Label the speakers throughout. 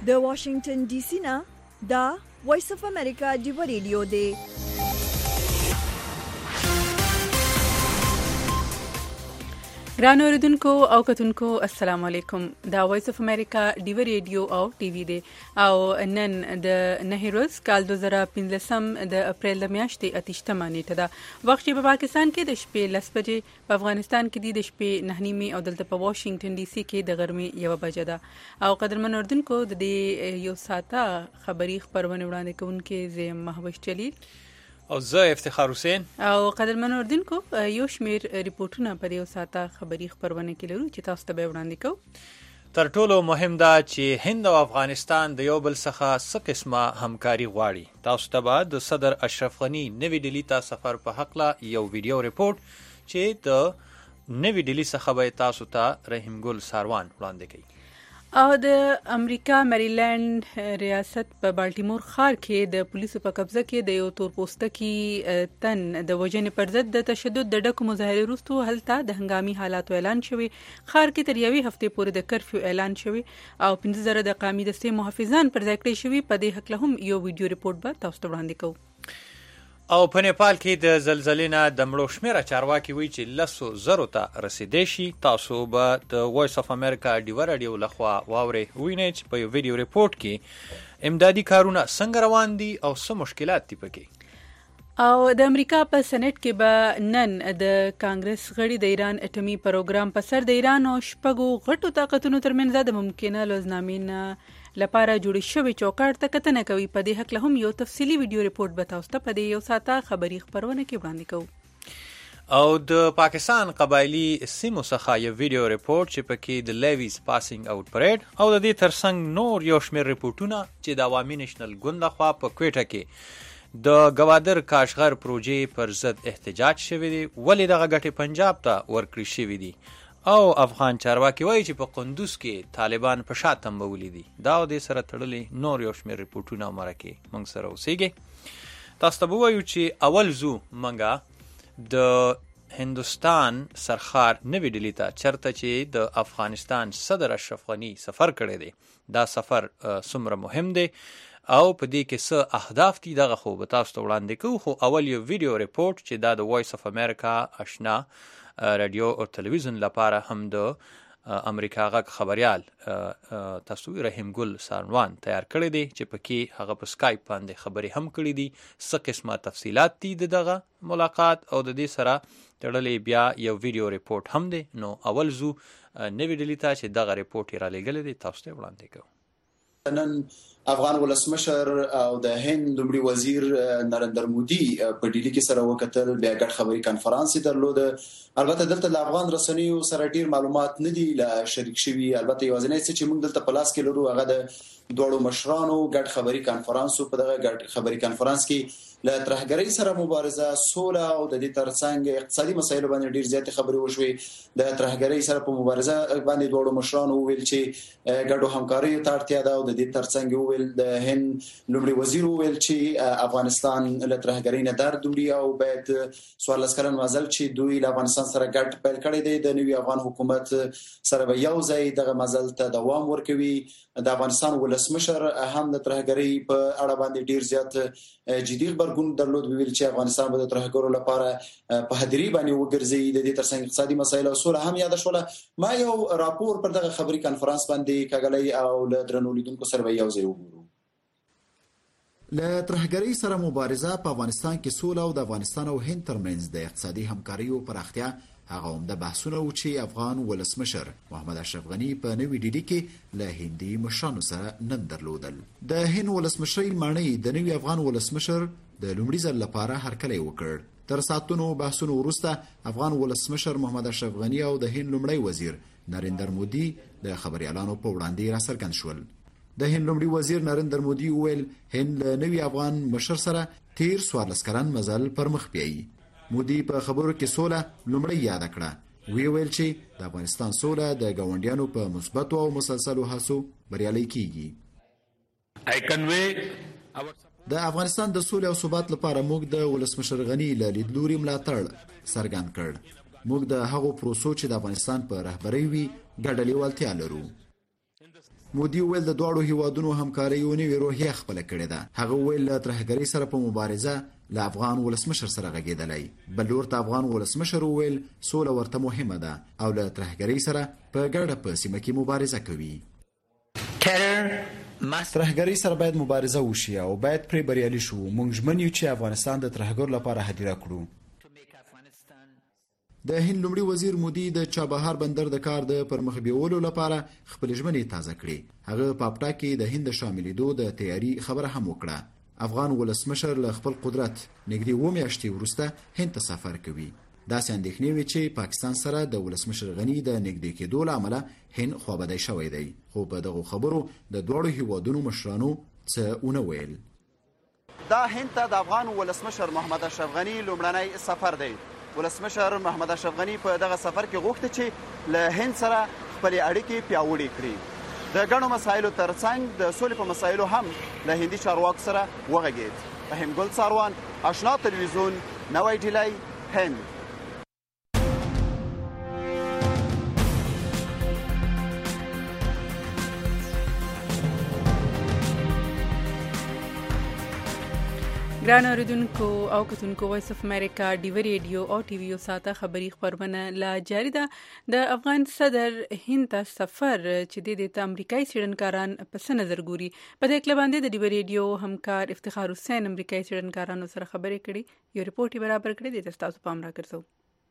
Speaker 1: د واشنگټن ډي سي نه دا وایس اف امریکا ډیو ریډیو دی.
Speaker 2: ګران اوریدونکو او کتونکو السلام علیکم. دا وایس اف امریکا ډیو ریډیو او ټي وی دی او نن د 9 ورځ کال 2015 د اپریل د میاشتې 28 نیټه ده. وخت په پاکستان کې د شپې 10 بجې، په افغانستان کې د شپې 9:30 او دلته په واشنگټن ډي سي کې د غرمې 1 بجه ده. او قدرمن اوریدونکو د دې یو ساعته خبری خبرونه وړاندې کوونکې زه مهوش جلیل
Speaker 3: او زه افتخار حسین
Speaker 2: او قدرمن اوریدونکو یو شمیر ریپورتونه په یو ساعته خبری خبرونه کې لرو چې تاسو ته به وړاندې کوو.
Speaker 3: تر ټولو مهم دا چې هند او افغانستان د یو بل څخه څه قسمه همکاري غواړي. تاسو ته به د صدر اشرف غنی نوی ډیلی ته سفر په حق لا یو ویډیو ریپورت چې د نوی ډیلی څخه به تاسو ته رحیم ګل ساروان وړاندې کوي.
Speaker 2: او د امریکا میریلند ریاست په بالټیمور ښار کې د پولیسو په قبضه کې د یو تور پوستکي تن د وژنې پر ضد د تشدد د ډکو مظاهرې وروسته هلته د هنګامي حالاتو اعلان شوی. ښار کې تر یوې هفتې پورې د کرفیو اعلان شوی او 15,000 د قومي دستې محافظان پر ځای کړی شوي. په دې هکله هم یو ویډیو ریپورت به تاسو ته وړاندې کوو.
Speaker 3: او په نیپال کې د زلزلې نه د مړو شمیره چارواکي وایي چې 10,000 ته رسیدای شي. تاسو به د وایس اف امریکا ډیو ریډیو لخوا واورئ وینئ چې په یو ویډیو ریپورت کې امدادي کارونه څنګه روان دي او څه مشکلات دي پکې.
Speaker 2: او د امریکا په سېنات کې به نن د کانګرس غړي د ایران اټومي پروګرام په سر د ایران او شپږو غټو طاقتونو ترمنځ د ممکنه لوزنامې لپاره جوړ شوی چوکاټ ته کتنه کوي. په دې هکله هم یو تفصیلی ویډیو ریپورت به تاسو ته په دې یو ساعته خبری خبرونه کې وړاندې کوو.
Speaker 3: او د پاکستان قبایلی سیمو څخه یو ویډیو ریپورت چې پکې د لیویز پاسینګ اوټ پریډ او د دې ترڅنګ نور یو شمېر ریپورتونه چې د عوامي نېشنل ګوند لخوا په کوټه کې د گوادر کاشغر پروژې پر ضد احتجاج شوی دی. ولې دغه ګټې پنجاب ته ورکړې شوی دي او افغان چارواکي وایي چې په قندوز کې طالبان په شا تنبولي دي. دا او دې سره تړلي نور یو شمېر ریپورتونه مرکه موږ سره اوسېږي. تاسو ته وایو چې اول زو منګه د هندوستان سرخار نوی ډیلی ته چرته چې د افغانستان صدر اشرف غنی سفر کړی دی. دا سفر څومره مهم دی او په دې کې څه اهداف دي دغه خو به تاسو ته وړاندې کوو. خو اول یو ویډیو ریپورت چې دا د وایس اف امریکا آشنا رادیو او تلویزیون لپاره هم د امریکا غږ خبريال تصویر رحیم ګل ساروان تیار کړی دی چې پکې هغه په سکایپ باندې خبرې هم کړې دي. څه قسمه تفصيلات دي دغه ملاقات او د دې سره تړلې بیا یو ویډیو ریپورت هم دی. نو اول زو نوی ډیلی ته چې دغه ریپورت را لېږلی دی تاسو ته وړاندې کوو.
Speaker 4: نن افغان ولسمشر او د هند لومړي وزیر نریندر مودي په ډیلی کې سره وکتل، بیا ګډ خبري کانفرنس درلود. البته دلته د افغان رسنیو سره ډیر معلومات نه دي لا شریک شوي. البته یوازینی څه چې موږ دلته په لاس کې لرو هغه د دوړو مشرانو ګډ خبري کانفرنس. په دغه ګډ خبري کانفرنس کې له ترهګرۍ سره مبارزه، سوله او د دې ترڅنګ اقتصادي مسایلو باندې ډیر زیات خبرې وشوي. د ترهګرۍ سره په مبارزه باندې دوړو مشرانو ویل چې ګډو همکاري ته اړتیا ده او د دې ترڅنګ ویل د هند لومړي وزیر ویل چې افغانستان له ترهګرۍ نه درد وړي او باید 14 کلن مزل چې دوی له افغانستان سره ګډ پیل کړی دی د نوي افغان حکومت سره به یو ځای دغه مزل ته دوام ورکوي. د افغانستان ولسمشر هم د ترهګرۍ په اړه باندې ډیر زیات جدي خبرګون درلود. ویل چې افغانستان به د ترهګرو لپاره په هدري باندې وګرځي. د دې ترڅنګ اقتصادي مسایل او سوله هم یاد شول. ما یو راپور پر دغه خبري کانفرنس باندې کاغلی او له درنو لیدونکو سره یو ځای وګورو. له ترهګرۍ سره مبارزه په افغانستان کې سوله او د افغانستان او هند ترمنځ د اقتصادي همکاریو پراختیا هغه هم د بحثونو چې افغان ولسمشر محمد اشرف غنی په نوې ډیلی کې له هندي مشرانو سره نن درلودل. د هند ولسمشر معنی د نوي افغان ولسمشر د لومړي ځل لپاره هرکلی وکړ. تر ساعتونو بحثونو وروسته افغان ولسمشر محمد اشرف غنی او د هند لومړی وزیر نریندر مودي د خبريالانو په وړاندې راڅرګند شول. د هند لومړي وزیر نریندر مودي وویل هند له نوي افغان مشر سره تیر 14 کلن مزل پر مخ بیایي. مودي په خبرو کې سوله لومړی یاد کړه. ویل چې د افغانستان سوله د ګاونډیانو په مثبتو او مسلسلو هڅو بریالۍ کیږي. د افغانستان د سولې او ثبات لپاره موږ د ولسمشر غنی له لیدلوري ملاتړ څرګند کړ. موږ د هغو پروسو چې د افغانستان په رهبرۍ وي ګډه لیوالتیا لرو.
Speaker 5: مودي ویل د دواړو هیوادونو همکاري یو نوې روحیه خپله کړې ده. هغه ویل له ترهګرۍ سره په مبارزه له افغان ولسمشر سره غږېدلی. بل لور ته افغان ولسمشر ویل سوله ورته مهمه ده او له ترهګرۍ سره په ګډه په سیمه کې مبارزه کوي. ترهګرۍ سره باید مبارزه وشي او باید پرې بریالي شو. موږ ژمن یو چې افغانستان د ترهګرو لپاره هدیره کړو. د هند لومړي وزیر مودي د چابهار بندر د کار د پرمخ بیولو لپاره خپل ژمنې تازه کړې. هغه په اپټا کې د هند شاملېدو د تیاری خبره هم وکړه. افغان ولسمشر له خپل قدرت نږدې 2 میاشتې وروسته هند ته سفر کوي. داسې اندېښنې وي چې پاکستان سره د ولسمشر غني د نږدې کېدو له امله هند خوابدی شوی دی. خو په دغو خبرو د دواړو هیوادونو مشرانو څه ونه ویل.
Speaker 6: دا هند ته د افغان ولسمشر محمد اشرف غني لومړنی سفر دی. ولسمشر محمد اشرف غني په دغه سفر کې غوښتي چې له هند سره خپلې اړیکې پیاوړې کړي. د ګڼو مسایلو ترڅنګ د سولې په مسایلو هم له هندي چارواکو سره وغږېد. رحیم ګل څاروان، آشنا تلویزیون، نوی ډیلی، هند.
Speaker 2: ګران اوریدونکو او کتونکو وایس اف امریکا ډیو ریډیو او ټي وی او ساته خبری خبرونه لا جاری ده. د افغان صدر هند ته سفر چې د امریکایي څېړنکاران په نظر ګوري. په دې کله باندې د ډیو ریډیو همکار افتخار حسین امریکایي څېړنکارانو سره خبرې کړي. یو ریپورت برابر کړی دی، تاسو پام راګرځو.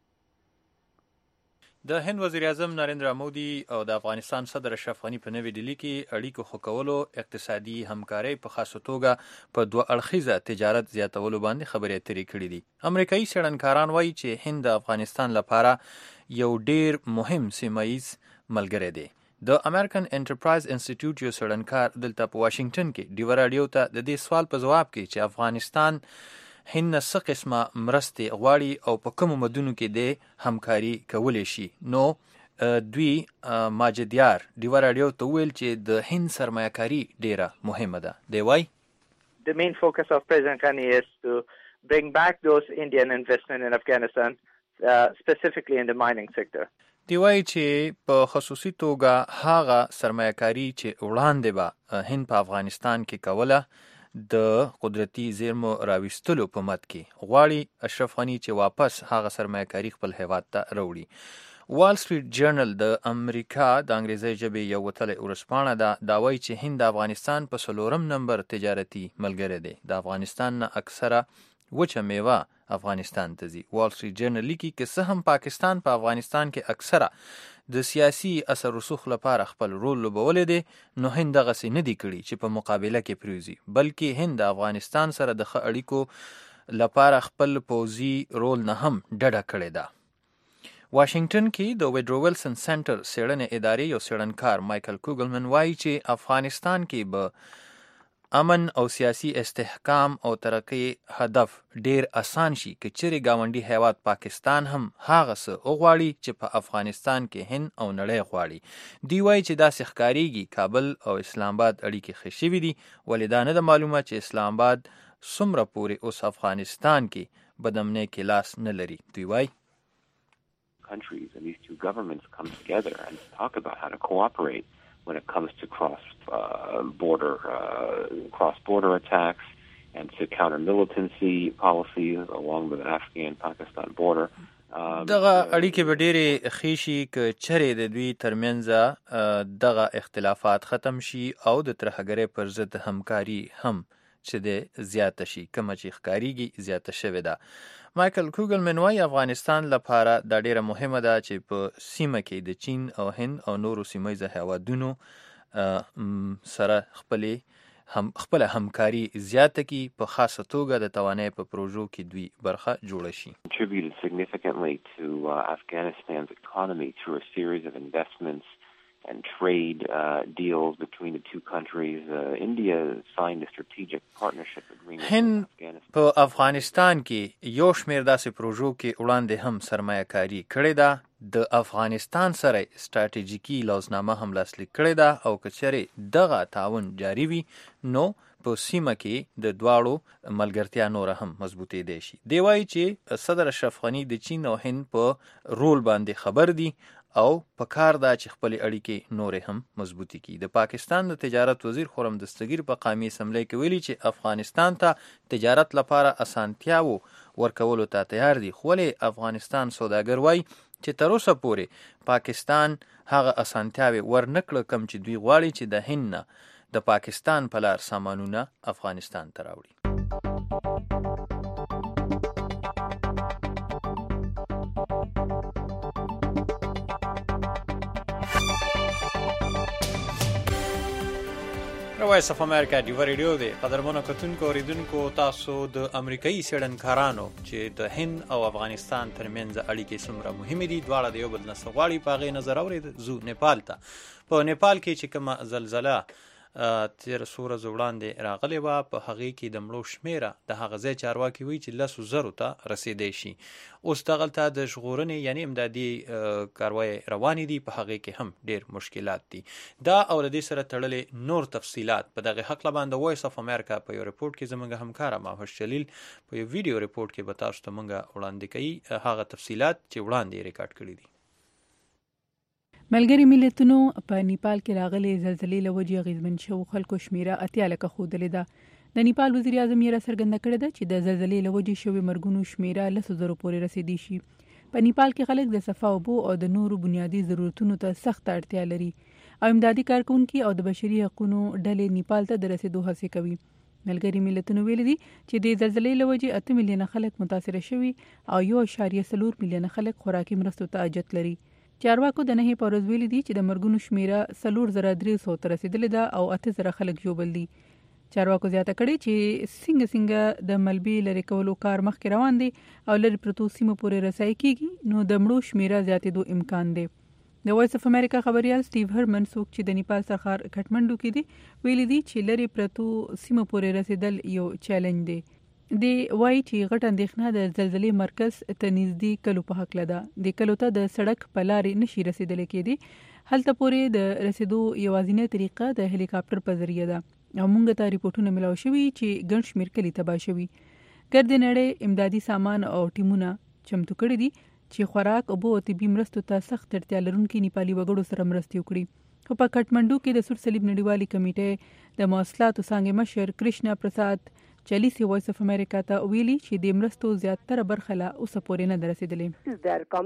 Speaker 3: د هند وزیر اعظم نریندرا مودي او د افغانستان صدر اشرف غني په نوې ډیلي کې اړیکو ښه کولو، اقتصادي همکارۍ په خاصه توګه په 2 اړخیزه تجارت زیاتولو باندې خبرې اترې کړې دي. امریکایي څېړنکاران وایي چې هند د افغانستان لپاره یو ډیر مهم سیمایي ملګری دی. د امریکن انټرپرایز انسټیټیوټ یو څېړنکار دلته په واشنگټن کې ډیو رادیو ته د دې سوال په جواب کې چې افغانستان هند نه څه قسمه مرستې غواړي او په کومو مدونو کې د همکاري کولی شي، نو دوی ماجدیار ډیو رادیو ته ویل چې د هند سرمایه‌کاري ډیره مهمه ده. دی وایي
Speaker 7: The main focus of President Ghani is to bring back those Indian investment in Afghanistan, specifically in the mining sector.
Speaker 3: دی وایي چې په خصوصي توګه هغه سرمایه‌کاري چې وړاندې به هند په افغانستان کې کوله د قدرتي زیرمو راوستلو په مد کې غواړي اشرف غني چې واپس هغه سرمایه‌کاري خپل هیواد ته راوړي. وال سټریټ جرنل د امریکا د انګریزي ژبې یو وتلی ورځپاڼه ده. دا وایي چې هند د افغانستان په 4 نمبر تجارتي ملګری دی. د افغانستان نه اکثره وچه میوه افغانستان ته ځي. وال سټریټ جرنل لیکي که څه هم پاکستان په افغانستان کې اکثره د سیاسي اثر رسوخ لپاره خپل رول لوبولی دی، نو هند دغسې نه دی کړي چې په مقابله کې پریوزي، بلکې هند د افغانستان سره د ښه اړیکو لپاره خپل پوځي رول نه هم ډډه کړې ده. واشنگټن کې د ویډرو ویلسن سنټر څېړنې ادارې یو څېړنکار مایکل کوګلمن وایي چې افغانستان کې به امن او سیاسي استحکام او ترقی هدف ډیر آسان شي که چیرې گاونډي هیواد پاکستان هم هغه څه وغواړي چې په افغانستان کې هند او نړۍ غواړي. دی وایي چې داسې ښکارېږي کابل او اسلام آباد اړیکې ښې شوي دي، ولې دا نه ده معلومه چې اسلام آباد څومره پورې اوس افغانستان کې بدامنۍ کې لاس نه لري. دوی وایي
Speaker 8: countries and these two governments come together and talk about how to cooperate when it comes to cross-border attacks and to counter militancy policies along the Afghan-Pakistan border.
Speaker 3: دغه اړیکې به ډېرې ښې شي که چرې د دوی ترمنځ دغه اختلافات ختم شي او د ترهګرۍ پر ضد همکاري هم چې د زیاته شي، کومه چې ښکارېږي زیاته شوې ده. مایکل کوګلمن وایي افغانستان لپاره دا ډیره مهمه ده چې په سیمه کې د چین او هند او نورو سیمه‌ییزه هیوادونو سره خپله همکاري زیاته کړي، په خاصه توګه د توانایۍ په پروژو کې دوی برخه جوړه شي.
Speaker 8: Contributed significantly to Afghanistan's economy through a series of investments and trade deals between the two countries. India signed a strategic partnership agreement with Afghanistan.
Speaker 3: په افغانستان کې یو شمېر داسې پروژو کې وړاندې هم سرمایه‌کاري کړې ده. د افغانستان سره ستراتیژیکي لوزنامه هم لاسلیک کړې ده او که چېرې دغه تعاون جاري وي نو په سیمه کې د دواړو ملګرتیا نوره هم مضبوطېدی شي. دی وایي چې صدر اشرف غني د چین او هند په رول باندې خبر دي او په کار دا چې خپل اړیکې نورې هم مضبوطی کړي. د پاکستان د تجارت وزیر خرم دستگیر په قومي اسمبلی کې ویلي چې افغانستان ته تجارت لپاره اسانتیاو ورکولو ته تیار دي، خو افغانستان سوداګر وایي چې تر اوسه پورې پاکستان هغه اسانتیاوې ورنکړه کم چې دوی غواړي چې د هند نه د پاکستان په لار سامانونه افغانستان ته راوړي. وایس اف امریکا ډیو ریډیو دی. قدرمنو کتونکو اوریدونکو، تاسو د امریکایي څېړنکارانو چې د هند او افغانستان ترمنځ اړیکې څومره مهمې دي، دواړه د یو بل نه څه غواړي، په هغې نظر اورید. زو نیپال ته. په نیپال کې چې کومه زلزله تیر څو ورځې وړاندې راغلې وه، په هغې کې د مړو شمېره د هغه ځای چارواکي وایي چې 10,000 ته رسېدی شي. اوس دغلته د ژغورنې یعنې امدادي کاروایي روانې دي، په هغې کې هم ډېر مشکلات دي. دا او له دې سره تړلې نور تفصیلات په دغه هکله باندې وایس اف امریکا په یو رپورټ کې زموږ همکاره ماهوش جلیل په یو ویډیو رپورټ کې به تاسو ته موږ وړاندې کوي هغه تفصیلات چې وړاندې یې ریکارډ کړي دي.
Speaker 2: ملګري ملتونو په نیپال کې راغلي زلزلې له وجې اغېزمن شوو خلکو شمېره 80 لکه ښودلې ده. د نیپال وزیر اعظم یې راڅرګنده کړې ده چې د زلزلې له وجې شوي مرګونو شمېره 10,000 پورې رسېدی شي. په نیپال کې خلک د صفا اوبو او د نورو بنیادي ضرورتونو ته سخت اړتیا لري او امدادي کارکونکي او د بشري حقوقو ډلې نیپال ته د رسېدو هڅې کوي. ملګري ملتونو ویلي دي چې د زلزلې له وجې 8 میلیونه خلک متاثره شوي او 1.4 میلیونه خلک خوراکي مرستو ته حاجت لري. چارواکو د نهې په ورځ ویلي دي چې د مرګونو شمېره 4,300 ته رسېدلې ده او 8,000 خلک ژوبل دي. چارواکو زیاته کړې چې څنګه د ملبې لرې کولو کار مخکې روان دی او لرې پرتو سیمو پورې رسایي کیږي، نو د مړو شمېره زیاتېدو امکان دی. د وایس اف امریکا خبریال سټیو هرمن څوک چې د نیپال سرحد کټمنډو کې دی ویلي دي چې لرې پرتو سیمو پورې رسېدل یو چیلنج دی. دی وایي چې غټ اندېښنه د زلزلې مرکز ته نږدې کلو په هکله ده. د کلو ته د سړک په لارې نشي رسېدلی کېدی. هلته پورې د رسېدو یوازینۍ طریقه د هلیکاپټر په ذریعه ده او موږ ته ریپورټونه ملاو شوي چې ګڼ شمېر کلي تباه شوي. ګرد نړۍ امدادي سامان او ټیمونه چمتو کړي دي چې خوراک، اوبو او طبي مرستو ته سخت اړتیا لرونکي نیپالي وګړو سره مرستې وکړي. خو په کټمنډو کې د سور صلیب نړیوالې کمیټې د مواصلاتو څانګې مشر کرشنا پرساد چلیسی وایس اف امریکا ته ویلي چې د مرستو زیاتره برخه لا اوسه پورې نه ده رسېدلې.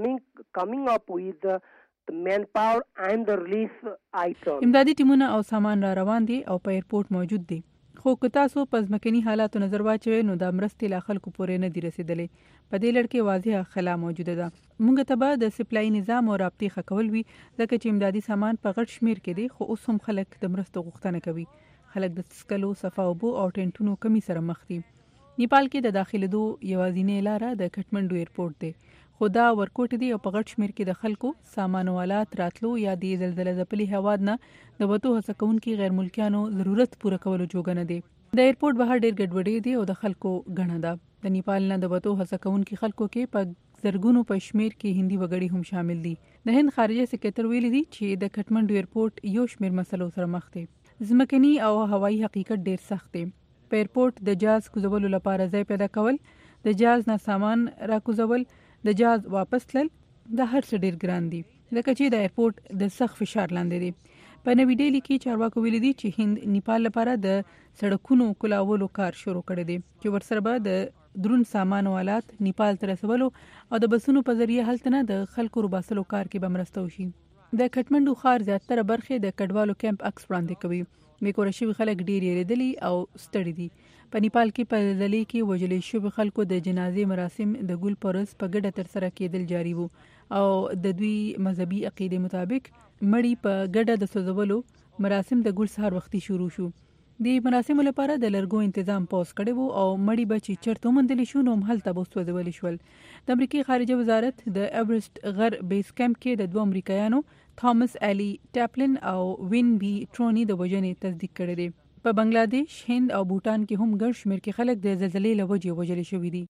Speaker 2: امدادي ټیمونه او سامان را روان دي او په ایرپورټ موجود دي، خو که تاسو په ځمکني حالاتو نظر واچوئ نو دا مرستې لا خلکو پورې نه دي رسېدلې. په دې لړ کې واضحه خلا موجوده ده. موږ ته به د سپلای نظام او رابطې ښه کول وي، ځکه چې امدادي سامان په غټ شمېر کې دی، خو اوس هم خلک د مرستو غوښتنه کوي. خلک د څښلو، صفا اوبو او ټینټونو کمی سره مخ دي. نیپال کې د داخلېدو یوازینۍ لاره د کټمنډو ایرپورټ دی، خو دا ورکوټ دی او په غټ شمېر کې د خلکو سامان والات راتلو یا د زلزله ځپلي هېواد نه د وتو هڅه کوونکي غیر ملکیانو ضرورت پوره کولو جوګه نه دی. د ایرپورټ بهر ډېر ګډوډي دی او د خلکو ګڼه ده. د نیپال نه د وتو هڅه کوونکي خلکو کې په زرګونو په شمېر کې هندي وګړي هم شامل دي. د هند خارجه سکرټر ویلي دي چې د کټمنډو ایرپورټ یو شمېر مسلو سره مخ دی. ځمکني او هوایي حقیقت ډیر سخت دی. په ایرپورټ د جهاز کوزولو لپاره ځای پیدا کول، د جهاز نه سامان راکوزول، د جهاز واپس تلل، دا هر څه ډیر ګران دي ځکه چې د ایرپورټ د سخت فشار لاندې دی. په نوې ډیلی کې چارواکو ویلي دي چې هند نیپال لپاره د سړکونو کلاولو کار شروع کړی دی چې ورسره به د درون سامان والات نیپال ته رسولو او د بسونو په ذریعه هلته نه د خلکو روباسلو کار کې به مرسته وشي. د کټمنډو ښار زیاتره برخې د کډوالو کیمپ عکس وړاندې کوي. بیکوره شوي خلک ډیر یریدلي او ستړي دي. په نیپال کې په زلزلې کې وژل شوي خلکو د جنازې مراسم د ګل په ورځ په ګډه ترسره کېدل جاري وو او د دوی مذهبي عقیدې مطابق مړی په ګډه د سوځولو مراسم د ګل سهار وختي شروع شو. د مراسمو لپاره د لرګو تنظیم پوس کړی وو او مړی به چې چېرته وموندل شو نو هلته به سوځول شول. د امریکای خارجه وزارت د ایورسټ غر بیس کیمپ کې د دوه امریکایانو تامس الی ټاپلن او وین بی ټرونی د وژنې تصدیق کړی دی. په بنگلاديش، هند او بوټان کې هم ګڼ شمېر کې خلک د زلزلې له وجې وژل شوي دي.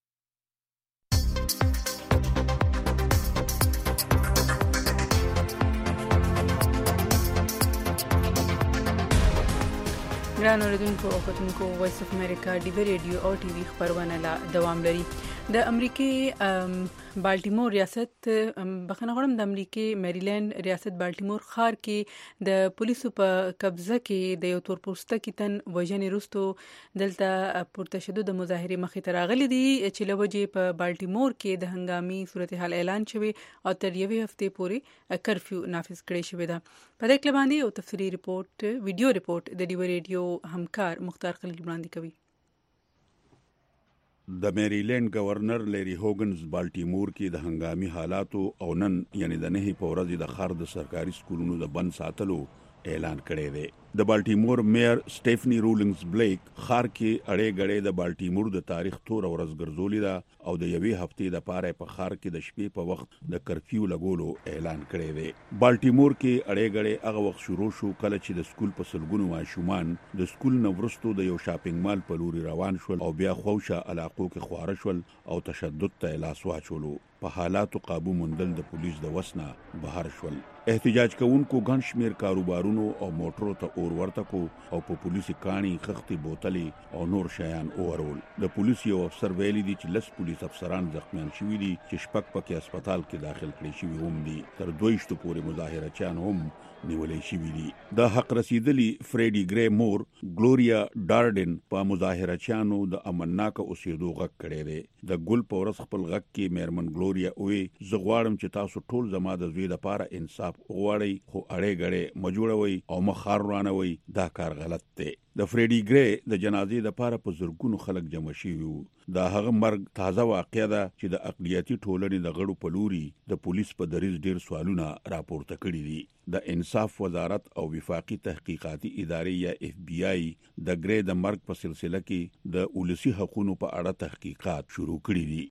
Speaker 2: ګران اوریدونکو او کتونکو، وایس اف امریکا ډیوی ریډیو او ټي وي خبرونه لا دوام لري. د امریکای بالټیمور ریاست بخنه غواړم د امریکای میریلند ریاست بالټیمور ښار کې د پولیسو په قبضه کې د یو تورپوسته تن وژنې وروسته دلته پورته شدو د مظاهرې مخې ته راغلي دي چې له وجې په بالټیمور کې د هنګامي صورتحال اعلان شوی او تر یوې هفتې پورې کرفیو نافذ کړی شوی ده. په دې کې باندې یو تفصیلي ویډیو ریپورت د ډیو ریډیو همکار مختار خلیل وړاندې کوي.
Speaker 9: د میریلند گورنر لیری هوګنز بالټیمور کې د هنګامي حالاتو او نن یعنی د نهي په ورځ د ښار د سرکاري سکولونو د بند ساتلو اعلان کړی دی. د بالټیمور میئر سټیفنی رولینګز بلیک ښار کې اړې غړې د بالټیمور د تاریخ تور ورځ ګرځولې ده او د یوې هفتې د پاره په ښار کې د شپې په وخت د کرفیو لګولو اعلان کړی دی. بالټیمور کې اړې غړې هغه وخت شروع شو کله چې د سکول په سلګونو ماشومان د سکول نه وروسته د یو شاپینګ مال په لوري روان شول او بیا خوشه علاقو کې خواره شول او تشدد ته لاس واچولو. په حالاتو قابو موندل د پولیس د وسنه بهر شول. احتجاج کوونکو ګڼ شمیر کاروبارونو او موټرو ته اور ورته کو او په پولیسي کاڼي خختي بوتلې او نور شیان اورول. د پولیس یو افسر ویلي دي چې 10 پولیس افسران زخمیان شوي دي چې شپږ پکې هسپتال کې داخل کړي شوي هم دي. تر 22 پورې مظاهرچیان هم نیولې شوي دي. د حق رسیدلی فریډي ګری مور ګلوریا ډارډن په مظاهرچیانو د امنناک اوسېدو غږ کړی دی. د ګل په ورځ خپل غږ کې میرمن ګلوریا وې زه غواړم چې تاسو ټول زما د زوی لپاره انصاف غواړئ خو اړې غړې مجوړوي او مخار روانوي دا کار غلط دی. د فریډي ګری د جنازې لپاره په زرګونو خلک جمع شوي وو. دا هغه مرګ تازه واقعه ده چې د اقلیتي ټولنې د غړو په لوري د پولیس په دریځ ډیر سوالونه راپورته کړي دي. د انصاف وزارت او وفاقي تحقیقاتي ادارې یا اف بی آی د ګری د مرګ په سلسله کې د ولسی حقوقو په اړه تحقیقات شروع کړي دي.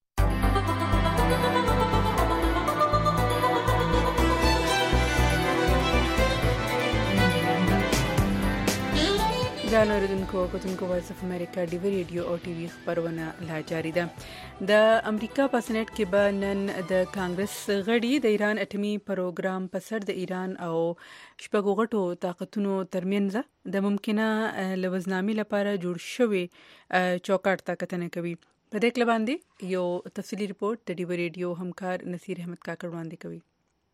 Speaker 2: ګران اوریدونکو کتونکو وایس اف امریکا ډیو ریډیو او ټي وي خبرونه لا جاری ده. د امریکا په سېنات کې به نن د کانګرس غړي د ایران اټومي پروګرام په سر د ایران او شپږو غټو طاقتونو ترمنځ د ممکنه لوزنامې لپاره جوړ شوی چوکاټ ته کتنه کوي. په دې کې باندې یو تفصیلي ریپورت د ډیو ریډیو همکار نصیر احمد کاکړ وړاندې کوي.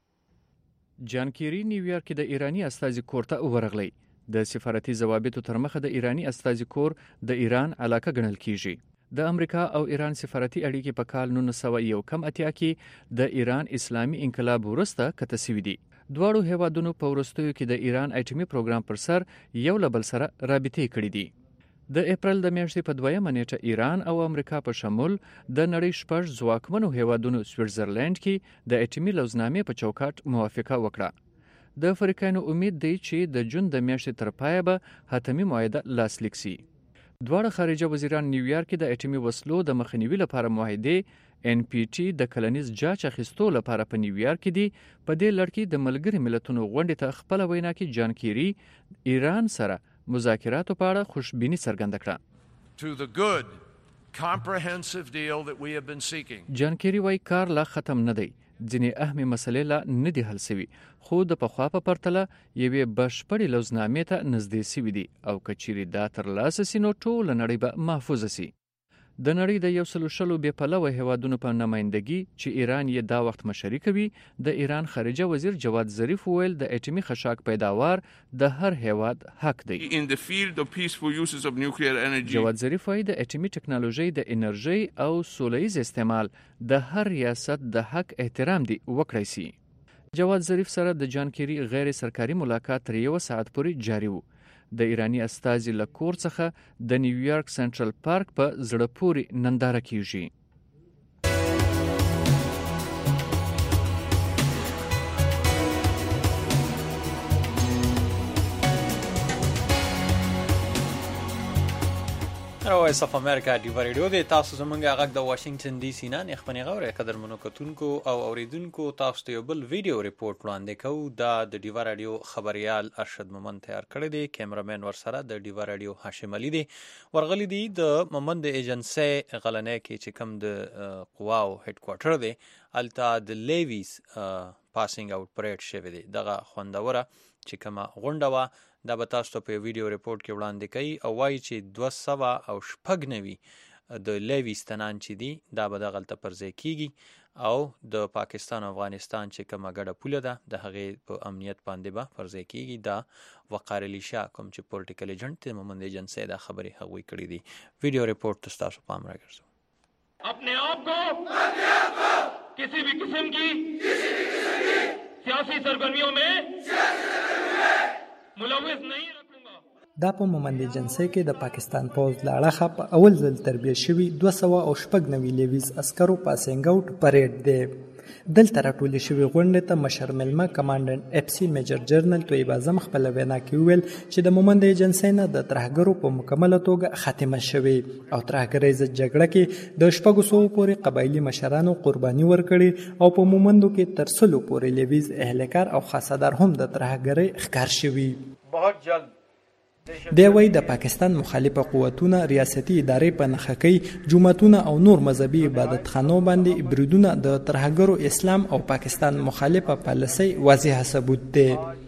Speaker 10: جان کیری نیویارک کې د ایرانی استازي کور ته ورغلی. د سفارتي ضوابطو تر مخه د ایرانی استازي کور د ایران علاقه ګڼل کیږي. د امریکا او ایران سفارتي اړیکې په کال 1981 کې د ایران اسلامي انقلاب وروسته کته شوې دي. دواړو هیوادونو په وروستیو کې د ایران اټومي پروګرام پر سر یو له بل سره رابطې کړې دي. د اپریل د میاشتې په 2مه نیټه ایران او امریکا په شمول د نړۍ شپږ ځواکمنو هیوادونو سویټزرلند کې د اټومي لوزنامې په چوکاټ موافقه وکړه. د فریقانو امید دی چې د جون د میاشتې تر پایه به حتمی معاهده لاسلیک شي. دواړه خارجه وزیران نیویارک کې د اټومي وسلو د مخنیوي لپاره معاهده NPT د کلنیز جاچ اخیستو لپاره په نیویارک کې دي. په دې لړ کې د ملګری ملتونو غونډې ته خپل وینا کې جان کیری ایران سره مذاکراتو په اړه خوشبیني څرګنده کړه.
Speaker 11: To the good comprehensive deal that we have been seeking.
Speaker 10: جان کیری وايي کار لا ختم نه دی. ځینې اهمې مسلې لا نه دي حل شوي خو د پخوا په پرتله یوې بشپړې لوزنامې ته نږدې شوي دي او که چیرې دا ترلاسه سي نو ټوله نړۍ به محفوظه سي. د نړۍ د 140 بې پلوه هیوادونو په نمایندګي چې ایران یې دا وخت مشري کوي د ایران خارجه وزیر جواد ظریف وویل د اټومي خشاک پیداوار د هر هیواد حق دی.
Speaker 11: In the field of peaceful uses of nuclear energy.
Speaker 10: جواد ظریف وايي د اټومي ټکنالوژي د انرژي او سولهییز استعمال د هر ریاست د حق احترام دی وکړای سي. جواد ظریف سره د جان کیری غیر سرکاري ملاقات تر 1 ساعت پورې جاری وو. د ایرانی استازي له کور څخه د نیویارک سنټرل پارک په زړه پورې ننداره کیږي.
Speaker 3: وایس اف امریکا ډیو ریډیو د تاسو زمونږه غږ د واشنگټن ډي سي نه خپنې غوړې قدر منو کتونکو او اوریدونکو تاسو ته یو بل ویډیو ریپورت وړاندې کوو. دا د ډیو ریډیو خبريال ارشد مومند تیار کړی دی. کیمرامین ورسره د ډیو ریډیو هاشم علي دی. ورغلی دی د مومند ایجنسی غلنې کې چې کوم د قواو هډ کوارټر دی التا د لیویز پاسینګ اوټ پریډ شوی دی. دغه خوندوره چې کومه غونډه وا دا به تاسو ته په ویډیو ریپورت کې وړاندې کوي او وایي چې 296 د لیویز تنان چې دي دا به دغلته پر ځای کیږي او د پاکستان او افغانستان چې کومه ګډه پوله ده د هغې په امنیت باندې به فرضیه کیږي. دا وقار علی شاه کوم چې پولیټیکل ایجنټ دی مومند ایجنسی دا خبرې هغوی کړي دي. ویډیو ریپورټ تاسو پام راګرځو.
Speaker 12: अपने आप को किसी भी किस्म की सियासी सरगर्मियों में मुलविस नहीं रखूंगा.
Speaker 13: دا په مومند ایجنسی کې د پاکستان پوځ له اړخه په اول ځل تربیه شوي 296 لیویز عسکرو پاسینګ اوټ پریډ دی. دلته راټولې شوې غونډې ته مشر مېلمه کمانډنټ اف سي میجر جنرال طیب اعظم خپله وینا کې وویل چې د مومند ایجنسی نه د ترهګرو په مکمله توګه خاتمه شوې او ترهګرۍ ضد جګړه کې د 600 پورې قبایلي مشرانو قرباني ورکړې او په مومندو کې تر 100 پورې لیویز اهلکار او خاصدار هم د ترهګرۍ ښکار شوي.
Speaker 12: बहुत जल्द
Speaker 13: دی وایي د پاکستان مخالفه قوتونه ریاستي ادارې په نښه کوي جوماتونه او نور مذهبي عبادتخانو باندې بریدونه د ترهګرو اسلام او پاکستان مخالفه پالیسۍ واضح ثبوت دی.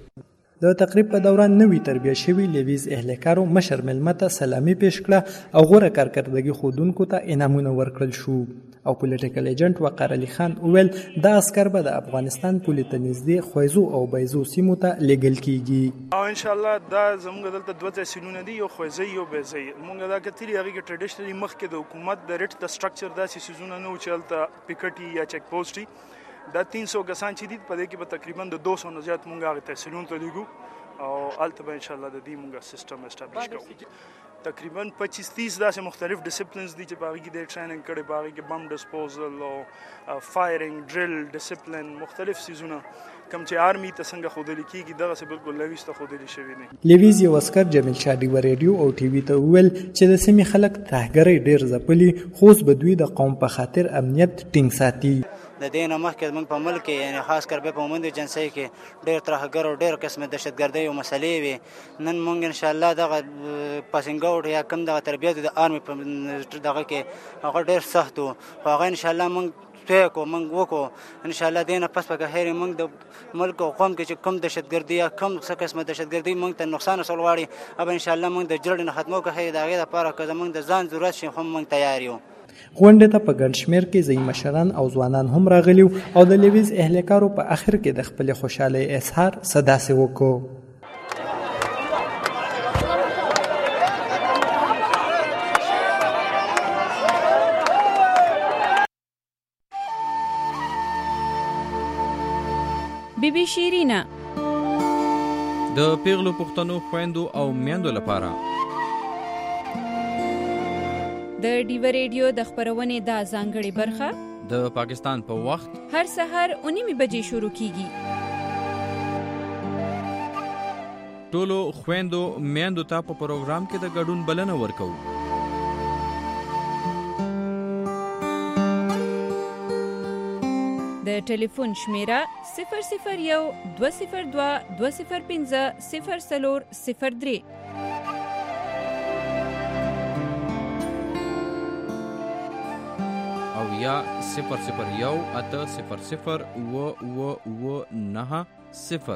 Speaker 13: د تقریب په دوران نوی تربیه شوي لیویز اهلکارو مشر مېلمه ته سلامي پیش کړه او غوره کارکردګي ښودونکو ته انعامونه ورکړل شو او پولیټیکل ایجنټ وقار علي خان وویل دا عسکر به د افغانستان پولې ته نږدې خویزو او بیزو سیمو ته لیږل کیږي.
Speaker 14: او ان شاء الله دا زموږ دلته دوه تحصیلونه دي یو خویزي یو بیزي. موږ دا کتلي هغه کې ټریډیشنلی مخکې د حکومت د ریټ د سټرکچر داسې سيزونه نه و چې هلته پکټي یا چیک پوسټي دا 300 کسان چې دي په دې کې به تقریبا د 200 نه زیات موږ هغه تحصیلونو ته لیږو او هلته به ان شاء الله د دې موږ سیستم اسټابلیش کوو. تقریبا 25-30 داسې مختلف ډیسپلینز دي چې په هغې کې د ټریننګ کړی په هغې کې بم ډسپوزل او فایرنګ ډریل ډیسپلین مختلف سیزونه کوم چې آرمي ته څنګه ښودلي کېږي دغسې بالکل لیویز ته ښودلي شوي دي.
Speaker 13: لیویز یو عسکر جمیل شاه ډیوه ریډیو او ټي وي ته وویل چې د سیمې خلک ترهګرۍ ډېر ځپلي خو اوس به دوی د قوم په خاطر امنیت ټینګ ساتي.
Speaker 15: د دې نه مخکې موږ په ملک کې یعنې خاص کر په مومند ایجنسی کې ډېر ترهګر او ډېر قسمه دهشتګردۍ او مسلې وي. نن موږ انشاءالله دغه پاسینګ اوټ یا کوم دغه تربیت د آرمي په دغه کې هغه ډېر سخت و خو هغه انشاءالله موږ توی کو موږ وکړو انشاءالله دې نه پس په هر موږ د ملک او قوم کې چې کوم دهشتګردي یا کوم څه قسمه دهشتګردي موږ ته نقصان رسول غواړي او انشاءالله موږ د جړ نه ختمو کوو د هغې لپاره که زموږ د ځان ضرورت شي هم موږ تیار یو.
Speaker 13: غونډې ته په ګڼ شمېر کې ځایي مشران او ځوانان هم راغلي او د لیویز اهلکارو په اخر کې د خپلې خوشحالۍ اظهار څه داسې وکړو.
Speaker 16: بیبي شیرینا
Speaker 17: د پیغلو پښتنو خويندو او میندو لپاره
Speaker 16: د ډیو ریډیو د خبرونې دا ځانګړې برخه
Speaker 17: د پاکستان په وخت
Speaker 16: هر سحر 9 بجې شروع کیږي.
Speaker 17: ټولو خويندو میندو ته په پروګرام کې د ګډون بلنه ورکوو.
Speaker 16: د ټلیفون شمیره 001 202 205 0403
Speaker 17: او یا 001 800 990.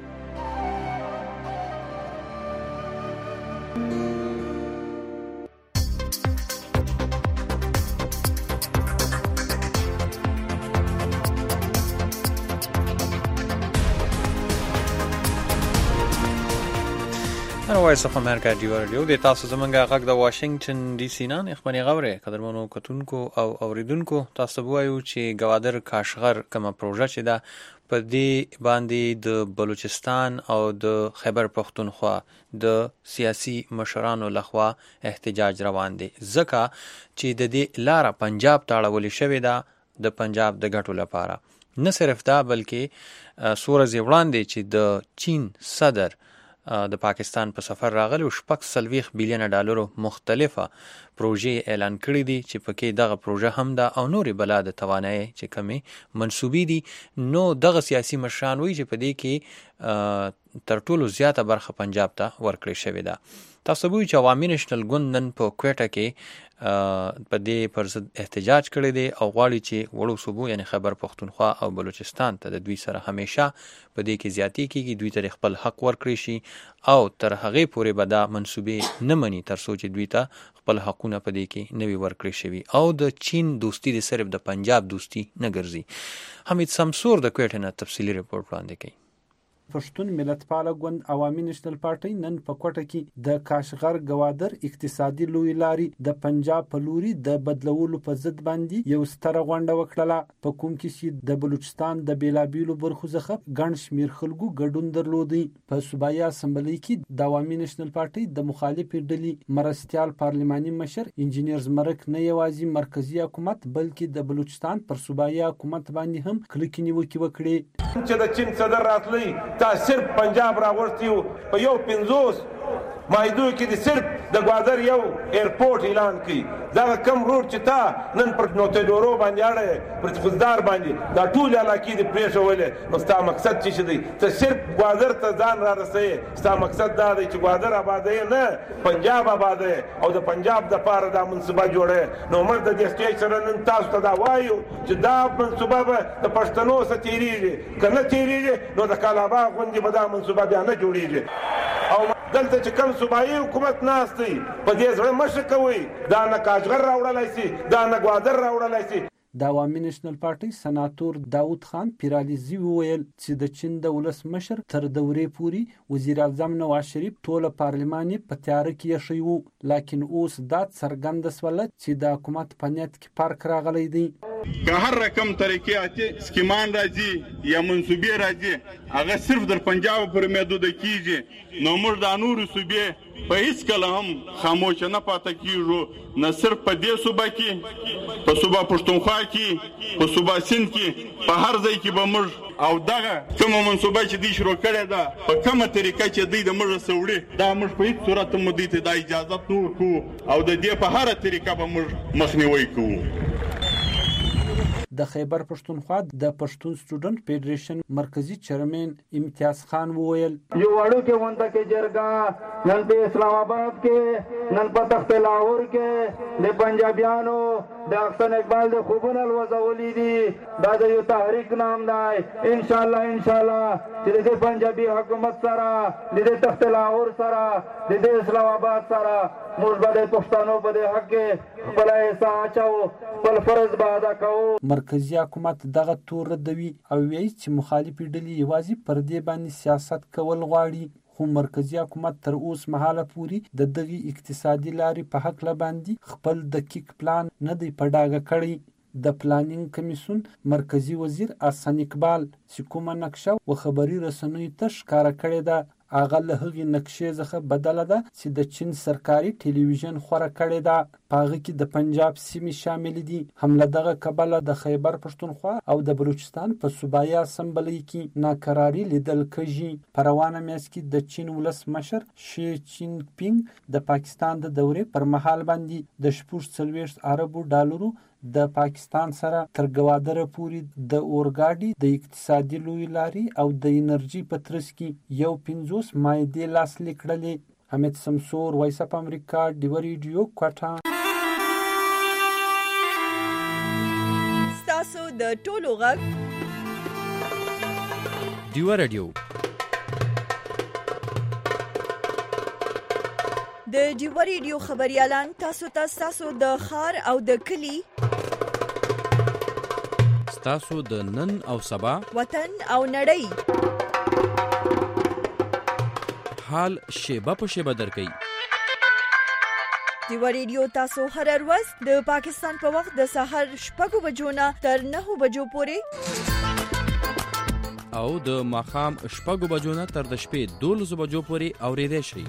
Speaker 3: وایس اف امریکا ډیو ریډیو د تاسو زمونږ غږ د واشنگټن ډي سي نه خبري غوړې قدرمنو کتونکو او اوریدونکو تاسو وایو چې گوادر کاشغر کومه پروژه چې دا په دې باندې د بلوچستان او د خیبر پختونخوا د سیاسي مشرانو لخوا احتجاج روان دي ځکه چې د دې لاره پنجاب ته اړولې شوې ده د پنجاب د ګټو لپاره. نه صرف دا بلکې سورز وړاندې چې د چین صدر د پاکستان په سفر راغلی او 640 بلین ډالرو مختلفه پروژې اعلان کړې دي چې پکې دغه پروژه هم ده او نورې بلا د توانایي چې کمی منسوبي دي. نو دغه سیاسي مشران وایي چې په دې کې تر ټولو زیاته برخه پنجاب ته ورکړې شوې ده. تاسو وایي چې عوامي نېشنل ګوند نن په کوټه کې په دې پر ضد احتجاج کړی دی او غواړي چې وړو صوبو یعنی خیبر پختونخوا او بلوچستان ته د دوی سره همیشه په دې کې زیاتی کیږي دوی ته خپل حق ورکړي شي او تر هغه پورې به دا منسوبې نه مني تر څو چې دوی ته خپل حقونه هدفونه په دې کې نوي ورکړي شوي او د چین دوستی د صرف د پنجاب دوستی نه ګرځي. حمید سمسور د کوټې نه تفصیلي رپورټ وړاندې کوي.
Speaker 18: پښتون ملتپاله ګوند عوامي نېشنل پارټۍ نن په کوټه کې د کاشغر ګوادر اقتصادي لوی لاري د پنجاب په لوري د بدلولو په ضد باندې یو ستره غونډه وکړه، په کوم کې چې د بلوچستان د بیلابیلو برخو څخه ګڼ شمېر خلکو ګډون درلودی. په صوبایي اسمبلی کې د عوامي نېشنل پارټۍ د مخالفې ډلې مرستیال پارلماني مشر انجینیر زمرک نه یوازې مرکزی حکومت بلکې د بلوچستان پر صوبایي حکومت باندې هم کلکې نیوکې وکړې.
Speaker 19: چې د چین صدر راتلی تا صرف پنجاب راغورتیو په یو 50 مایدو کې د صرف د ګوادر یو ایرپورټ اعلان کړي. دا کم روډ چې تا نن پر نوتډورو باندې اړه پر خزدار باندې دا ټول علاقې د پریښولې، نو ستا مقصد څه دی؟ ته صرف ګوادر ته ځان را رسې. ستا مقصد دا دی چې ګوادر آبادې نه پنجاب آبادې او د پنجاب د پاره دا منصوبه جوړه. نو موږ د دې سټیج سره نن تاسو ته دا وایو چې دا منصوبه به د پښتنو سره تیریږي، کنه تیریږي نو د کالابا غونډې به دا منصوبه بیا نه جوړیږي. او دلته چې کوم صوبایي حکومت ناست دی په دې زړه مشه کوي، دا نه کاشغر راوړلای شي، دا نه ګوادر راوړلای شي.
Speaker 18: د عوامي نېشنل پارټۍ سناتور داود خان پیرالیزي وویل چې د چین د ولس مشر تر دورې پورې وزیر اعظم نواز شریف ټوله پارلمان په تیاره کې ایښی وو، لکن اوس دا څرګنده شوله چې د حکومت په نیت کې فرق راغلی دی.
Speaker 20: که هر رقم طریقې اتې سکیمان راځي یا منصوبې راځي هغه صرف در پنجاب پر محدوده کیږي، نو موږ د نورو صوبې په هیڅ کله هم خاموشه نه پاتې کیږو، نه صرف په دې صوبه کې، په صوبه پښتونخوا کې، په صوبه سند کې، په هر ځای کې به موږ او دغه کومه منصوبه چې دوی شروع کړې ده په کومه طریقه چې دوی د موږ سوړي دا موږ په هیڅ صورت هم دوی ته دا اجازه نه ورکوو او د دې په هره طریقه به موږ مخنیوی کوو.
Speaker 18: د خیبر پښتونخوا د پښتون سټوډنټ فدریشن مرکزی چیرمن امتیاز خان وویل
Speaker 21: یو وړوکې غونډه کې جرګه نن په اسلام آباد کې، نن په تخت لاهور کې د پنجابیانو د احسن اقبال د خوبونه لوځولي دي. دا د یو تحریک نام دی. ان شاء الله چې د پنجابي حکومت سره، د تخت لاهور سره، د اسلام آباد سره موږ به د پښتنو په دې حق کې خپل حصہ اچو، خپل فرض به ادا کوو.
Speaker 18: مرکزی حکومت دغه تور ردوي او وایي چې مخالفې ډلې یوازې پر دې باندې سیاست کول غواړي، خو مرکزی حکومت تر اوس مهاله پورې د دغه اقتصادي لارې په حق باندې خپل دقیق پلان نه دی په ډاګه کړی. د پلانینګ کمیسیون مرکزی وزیر احسن اقبال چې کومه نقشه و خبري رسنیو ته ښکاره کړې ده هغه له هغې نقشې څخه بدله ده چې د چین سرکاري ټلویزیون خوره کړې ده. په هغه کې د پنجاب سیمې شامل دي. هم له دغه کبله د خیبر پښتونخوا او د بلوچستان په صوبایي اسمبلی کې ناکراري لیدل کېږي. په روانه میاشت کې د چین ولس مشر شي چین پینګ د پاکستان د دورې پر مهال باندې د 40 اربو ډالرو د پاکستان سره تر ګوادره پورې د اورګاډي د اقتصادي لوی لاري او د انرژي په ترڅ کې یو 50 مایدې لاسلیک کړلې. حمید سمسور، وایس اف امریکا، ډیو ریډیو، کوټه.
Speaker 1: ستاسو د ټولو غږ
Speaker 17: ډیو ریډیو.
Speaker 1: د ډیو ریډیو خبريالان تاسو د خار او د کلی،
Speaker 17: تاسو د نن او سبا،
Speaker 1: وطن او نړۍ
Speaker 17: حال شیبه په شیبه درکې.
Speaker 1: ډیو ریډیو تاسو هر ورځ د پاکستان په وخت د سحر 6 بجو نه تر 9 بجو پورې
Speaker 17: او د ماښام 6 بجو نه تر د شپې 12 بجو پورې اورېدای شئ.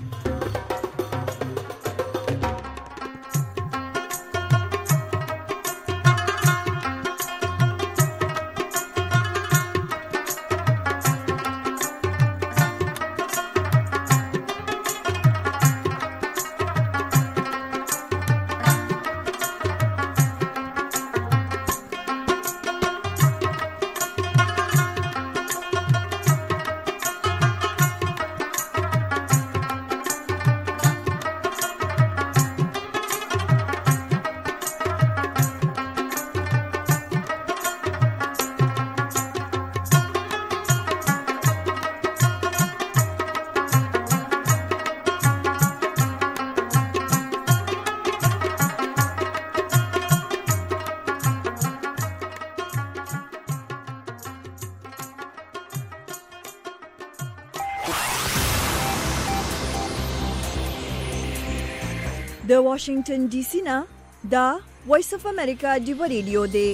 Speaker 1: د واشنگټن ډي سي نه دا وایس اف امریکا ډیو ریډیو دی.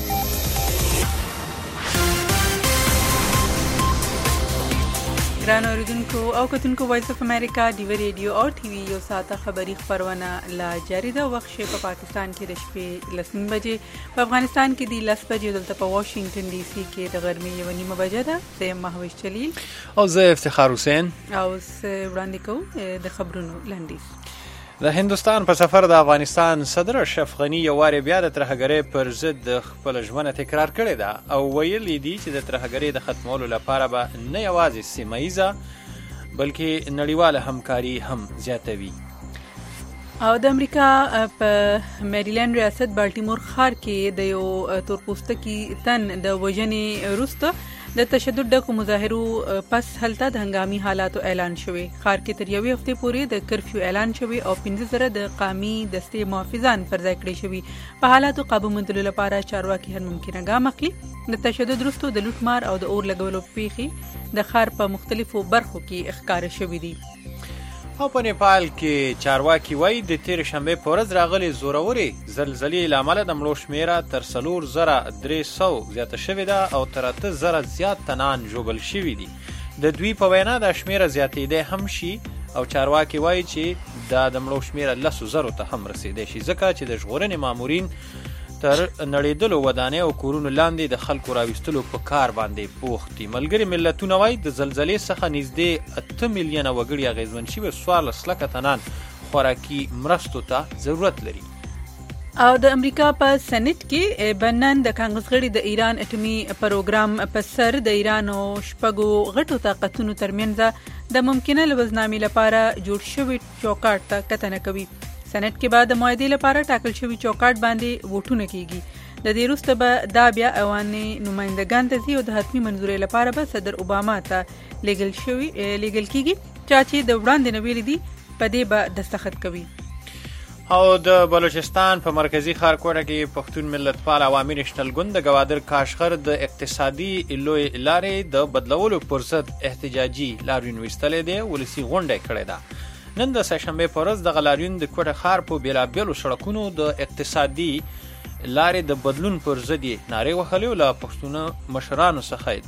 Speaker 2: ګران اوریدونکو او کتونکو وایس اف امریکا ډیو ریډیو او ټي وي یو ساعته خبری خبرونه لا جاری ده. وخت په پاکستان کې د شپې 10 بجې، په افغانستان کې د 10 بجې، دلته په واشنگټن ډي سي کې د غرمې 1:30 بجې ده. زه مهوش جلیل
Speaker 3: او زه افتخار حسین
Speaker 2: او وړاندې کوم د خبرونو لنډیز.
Speaker 3: د هندستان په سفر د افغانستان صدر اشرف غنی یو واره بیا د ترهګرۍ پر ضد خپل ژمنه تکرار کړې ده او ویلي دي چې د ترهګرۍ د ختمولو لپاره به نه یوازې سیمه ییزه بلکې نړیواله همکاري هم زیاتوي.
Speaker 2: او د امریکا په میریلند ریاست بالټیمور ښار کې د یو تورپوستکي تن د وژنې وروسته د تشدد ډکو مظاهرو پس هلته د هنګامي حالاتو اعلان شوی. ښار کې تر یوې هفتې پورې د کرفیو اعلان شوی او 15,000 د قامي دستې محافظان پر ځای کړي شوي. په حالاتو قابو موندلو لپاره چارواکي هر ممکنه ګام اخلي. د تشدد وروسته د لوټ مار او د اور لګولو پیښې د ښار په مختلفو برخو کې ښکاره شوي دي.
Speaker 3: او په نیپال کې چارواکي وایي د تیر شنبه په ورځ راغلي زورورې زلزلې له امله د مړو شمیره تر 4,300 زیاته شوې ده او تر 8,000 زیات تنان ژوبل شوي دي. د دوی په وینا د شمیره زیاتېدی هم شي او چارواکي وایي چې د مړو شمیره 10,000 ته هم رسیدی شي ځکه چې د ژغورنې مامورین تر نړیدلو ودانۍ او کورونو لاندې د خلکو راویستلو په کار باندې بوخت دي. ملګري ملتونه وایي د زلزلې څخه نږدې 8 میلیونه وګړي اغېزمن شوي، 14 لکه تنان خوراکي مرستو ته ضرورت لري.
Speaker 2: او د امریکا په سېنات کې بنن د کانګرس غړي د ایران اټومي پروګرام په سر د ایران او شپږو غټو طاقتونو ترمنځ د ممکنه لوزنامې لپاره جوړ شوی چوکاټ ته کتنه کوي. سېنات کې بعد د معاهدې لپاره ټاکل شوی چوکاټ باندې ووټونه کیږي. د دې وروسته به دا بیا ایواني نمائندګان ته ځي او د حتمي منظورۍ لپاره به صدر اوباما ته لیږل کیږي چې د وړاندې نه ویلي دي په دې به دستخط کوي.
Speaker 3: او د بلوچستان په مرکزی ښار کوټه کې پښتون ملتپال عوامي نېشنل ګوند د ګوادر کاشغر د اقتصادي لوی لارې د بدلولو پر ضد احتجاجي لاریون ویستلې دی. ولسي غونډه کړې ده. نن د سهشنبه په ورځ د لاریون د کوټه ښار په بیلابیلو سړکونو د اقتصادي لارې د بدلون پر ضد نارې وهلې او له پښتنو مشرانو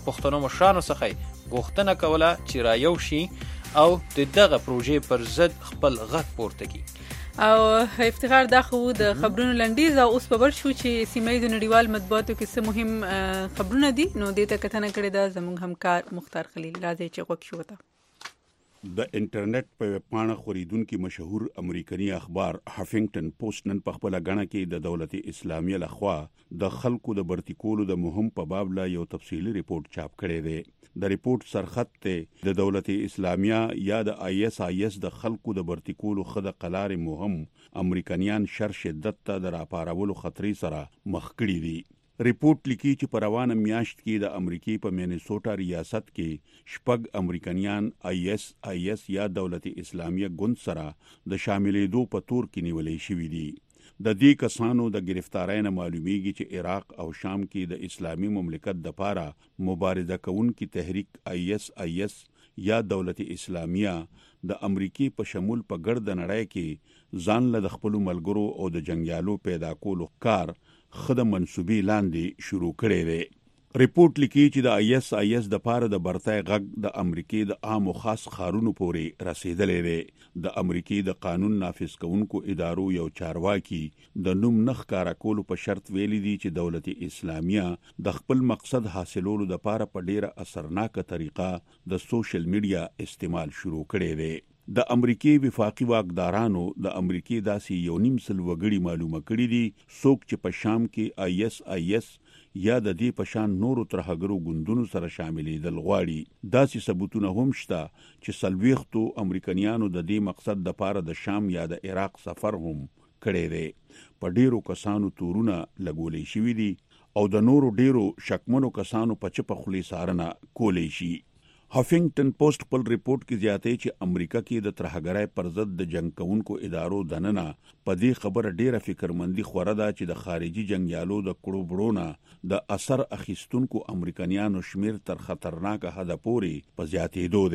Speaker 3: څخه غوښتنه کوله چې را یو شي او د دغه پروژې پر ضد خپل غږ پورته کړي.
Speaker 2: او افتخار دا خو د خبرونو لنډیز او اوس په ور شو چې سیمه د نړیوال مطبوعاتو کې څه مهم خبرونه دي نو دې ته کتنه کړې ده زموږ همکار مختار خلیل. راځي چې غوښ شو ته
Speaker 9: د انټرنیټ په پاڼه خوریدونکو مشهور امریکایي اخبار هافینګټن پوسټ نن په خپل غاڼه کې د دولت اسلامیه لخوا د خلکو د برتی کولو د مهم په باب لا یو تفصیلی ریپورت چاپ کړی دی. د ریپورت سرخط ته د دولت اسلامیه یا د ISIS د خلکو د برتی کولو خد قلار مهم امریکایان شر شدت ته د راپارولو خطرې سره مخ کړي دي. ریپورت لیکي چې په روانه میاشت کې د امریکای په مینیسوټا ریاست کې شپږ امریکایان ISIS یا دولت اسلامیه ګوند سره د شاملېدو په تور کې نیولې شوي دي. د دې کسانو د گرفتارۍ نه معلومیږي چې عراق او شام کې د اسلامي مملکت د پاره مبارزه کوونکي تحریک ISIS یا دولت اسلامیه د امریکای په شمول په ګرد نړۍ کې ځان له خپل ملګرو او د جنگیالو پیدا کولو کار خدای منسوبي لاندې شروع کړي دي. ریپورت لیکي چې د ISIS د پاره د برتای غږ د امریکای د عام او خاص خارونو پورې رسیدلې دی. د امریکای د قانون نافذ کوونکو ادارو یو چارواکي د نوم نخ کارا کولو په شرط ویلي دي چې دولت اسلامیه د خپل مقصد حاصلولو د پاره په ډیره اثرناکه طریقه د سوشل میډیا استعمال شروع کړي دي. د امریکای وفاقي واکدارانو د امریکای داسې 1.5 وګړي معلومه کړي دي څوک چې په شام کې ISIS یا د دې پشان نورو ترهګرو ګوندونو سره شاملېدل غواړي. داسې ثبوتونه هم شته چې سلويختو امریکایانو د دې مقصد د پاره د شام یا د عراق سفر هم کړی دی. په ډیرو کسانو تورونه لګولې شوي دي او د نورو ډیرو شکمنو کسانو په چپه خلی سارنه کولې شي. هافینګټن پوسټ خپل ریپورت کې زیاتې چې امریکا کې د ترهګرۍ پر ضد د جنگ کوونکو ادارو دننه په دې خبره ډیره فکرمندي خوره ده چې د خارجي جنگیالو د کړو بړونه د اثر اخیستونکو امریکایانو شمیر تر خطرناک حد پورې په زیاتېدو دی.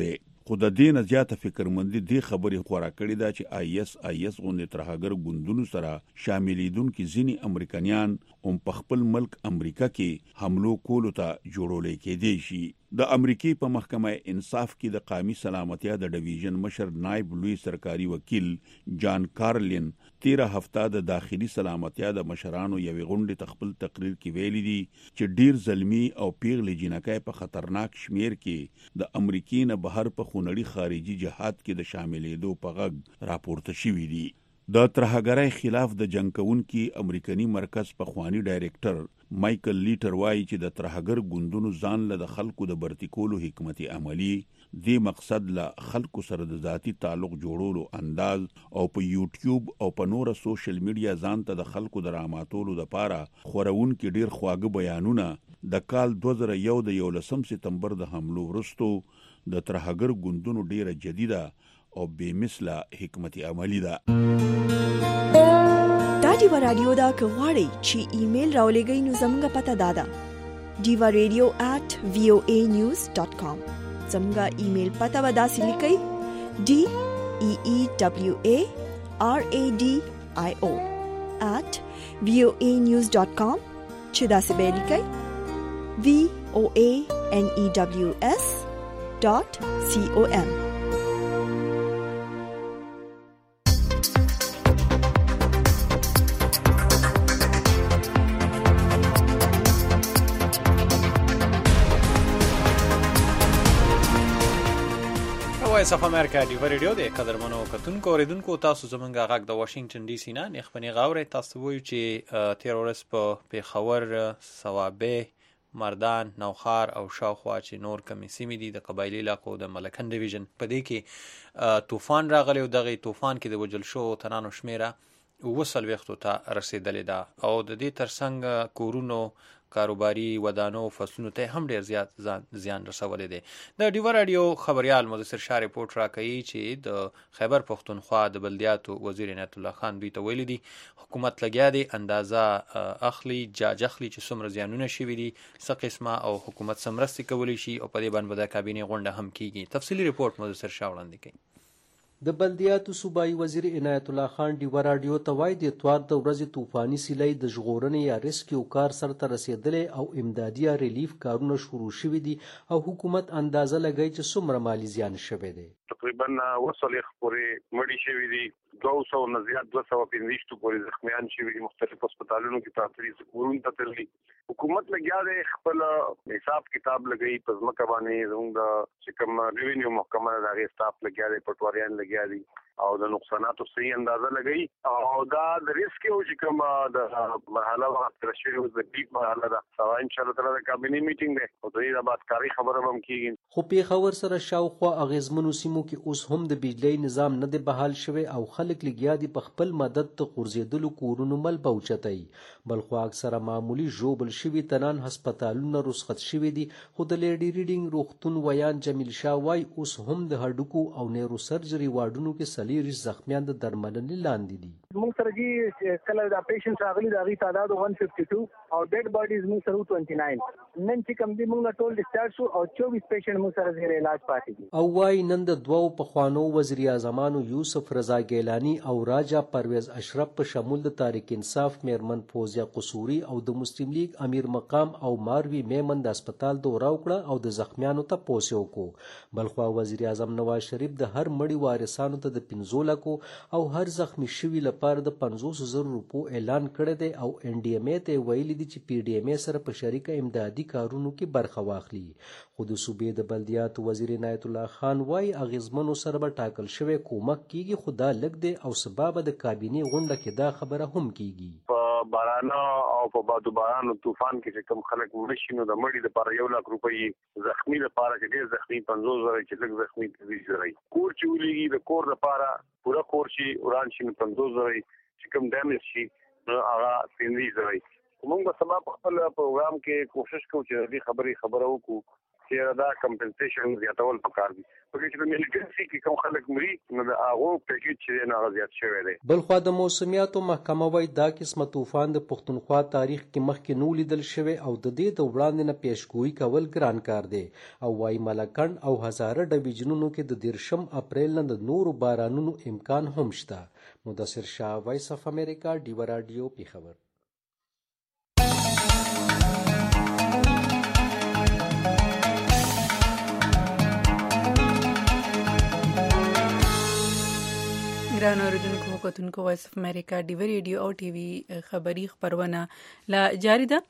Speaker 9: خو د دې نه زیاته فکرمندي دې خبرې خورا کړې ده چې IS غوندې ترهګر ګوندونو سره شاملېدونکي ځینې امریکایان هم په خپل ملک امریکا کې حملو کولو ته جوړولې کېدی شي. د امریکای په محکمه انصاف کې د قومي سلامتیا د ډیویژن مشر نائب لوی سرکاري وکیل جان کارلین 13 هفته د داخلي سلامتیا د مشرانو یوې غونډې تخپل تقریر کې ویلي دي چې ډیر ظلمي او پیغلې جنکۍ په خطرناک شمیر کې د امریکای نه بهر په خونړي خارجي جهاد کې د شاملېدو په غږ راپورته شوي دي. د ترهګرۍ خلاف د جنگ کوونکي امریکایي مرکز پخوانی ډایریکټر مایکل لیټر وایي چې د ترهګر ګوندونو ځان له خلکو د برتکولو حکمتي عملی د مقصد له خلکو سره د ذاتی تعلق جوړولو انداز او په یوټیوب او په نور سوشل میډیا ځان ته د خلکو دراماتولو لپاره خورون کې ډیر خواږه بیانونه د کال 2001 د 11 سپتمبر د حملو وروسته د ترهګر ګوندونو ډیره جديده او بے مثله حکمتي عملی ده.
Speaker 1: دا دیوا رادیو دا که غواړئ چې ایمیل راولېږئ نو زموږ پته دا ده diva.radio@voanews.com. زموږ ایمیل پته به داسې لیکئ DEEWARADIO@voanews.com چې داسې به لیکئ VOANEWS.com.
Speaker 3: وایس اف امریکا دی ریډیو د قدرمنو کتونکو اوریدونکو تاسو زمونږ غږ د واشنگټن ډي سي نه نخبني غاوري تاسو وایو چې تیرورست په پیښور صوابه مردان نوخار او شاوخوا چې نور کمی سیمې دي د قبایلی علاقو د ملکن ډیویژن په دې کې طوفان راغلی او دغه طوفان کې د وجل شو تنانو شمیره وصل وختو ته رسیدلې ده او د دې ترڅنګ کورونو کاروباري ودانو فصلونو ته هم ډیر زیات زیان رسولې دي. د ډیوا رادیو خبريال مدثر شاه ریپورت راکوي چې د خیبر پختونخوا د بلدیاتو وزیر عنایت الله خان دوی ته ویلي دي حکومت لګیا دی اندازه اخلي جاج اخلي چې څومره زیانونه شوي دي څه قسمه او حکومت سمرستي کولی شي او په دې باندې د کابینه غونډه هم کیږي. تفصیلی ریپورت مدثر شاه وړاندې کوي.
Speaker 4: د بلدیاتو صوبایي وزیر عنایت الله خان ډیوا رادیو ته وایي د اتوار د ورځې طوفاني سیلۍ د ژغورنې یا ریسکیو کار سرته رسېدلی او امدادي یا ریلیف کارونه شروع شوي دي او حکومت اندازه لګوي چې څومره مالي زیان شوی دی.
Speaker 19: تقریبا وصلې پورې مړي شوي دي 200 نه زیات 215 پورې زخمیان شوي دي مختلف هسپتالونو کې تعطیل کورونه ته تللي. حکومت لګیا دی خپل حساب کتاب لګي په ځمکه باندې زموږ چې کوم ریوینیو محکمه د هغې سټاف لګیا دی پټواریان لګیا دي او د نقصاناتو صحیح اندازه لګي او دا د ریسک او چې کوم د مرحله وخت راشي او د پیک مرحله ده سوا ان شاء الله تعالی د کابینه میټینګ ده او د دې بعد کاری خبره هم کیږي.
Speaker 4: خو پیښور سره شاوخوا اغیزمنو سیمو کې اوس هم د بجلی نظام نه دی بحال شوی او خلک لګیا دي په خپل مدد ته غورځېدلو کورونو مل بوچتای بلخو اکثره معمولی ژوبل شوي تنان هسپتالونه رخصت شوي دي. خو د لیډي ریډینګ روغتون ویان جمیل شاه وای اوس هم د هډوکو او نیرو سرجري واردونو کې لیریش زخمیان د درملنې لاندې دي.
Speaker 22: موږ سره چې کله دا پیشنټ راغلي دا غي تعداد 152 او ډیډ باډیز موږ سره 29 نن چې کوم دي موږ ټول ډیسچارج شو او 24 پیشنټ موږ سره زیر علاج پاتې دي.
Speaker 4: او وايي نن د دوو پخوانو وزیر اعظمانو یوسف رضا ګیلانی او راجا پرویز اشرف په شمول د تاریخ انصاف میرمن فوزیا قصوري او د مسلم لیگ امیر مقام او ماروی میمن د هسپتال دورا وکړه او د زخمیانو ته پوسیو کو. بلخوا وزیر اعظم نواز شریف د هر مړي وارثانو ته د 15 لکو او هر زخمی شوی لپاره د 500,000 روپو اعلان کړی دی او ان ډي ام ای ته ویلي دي چې پی ډي ام ای سره په شریکه امدادي کارونو کې برخه واخلي. خو د صوبې د بلدیاتو وزیر عنایت الله خان وايي اغیزمنو سره به ټاکل شوی کومک کیږي خو دا لږ دی او سبب د کابینه غونډه کې دا خبره هم کیږي.
Speaker 19: باران او په بادو باران او طوفان کې کوم خلک مړشي نو د مړي لپاره 1 لک روپۍ زخمی لپاره کې ډېر زخمی 50,000 چې لږ زخمی 30,000 کور چې ولېږي د کور لپاره پورا کور شي وران شي 50,000 چې کوم ډیمیج شي هغه 30,000. موږ به سبا په خپل پروګرام کې کوشش کوو چې دې خبره وکړو
Speaker 5: چې دا کمپنسیشن زیاتول پکار دي پکې چې ملګری کې کوم خلک مري نو هغه پیکیج چې نه زیات شوی دی.
Speaker 4: بلخوا د موسمیاتو محکمه وايي دا قسمه طوفان د پښتونخوا تاریخ کې مخکې نو لیدل شوی او د دې د وړاندې نه پیشګویي کول ګران کار دی او وايي ملکند او هزاره ډویژنونو کې د 10 اپریل نه د نورو بارانونو امکان هم شته. مدثر شاه، وایس اف امریکا، ډیو رادیو، پیښور.
Speaker 2: ګران اوریدونکو کتونکو وایس اف امریکا ډیو ریډیو او ټي وي خبری خبرونه لا جاری ده.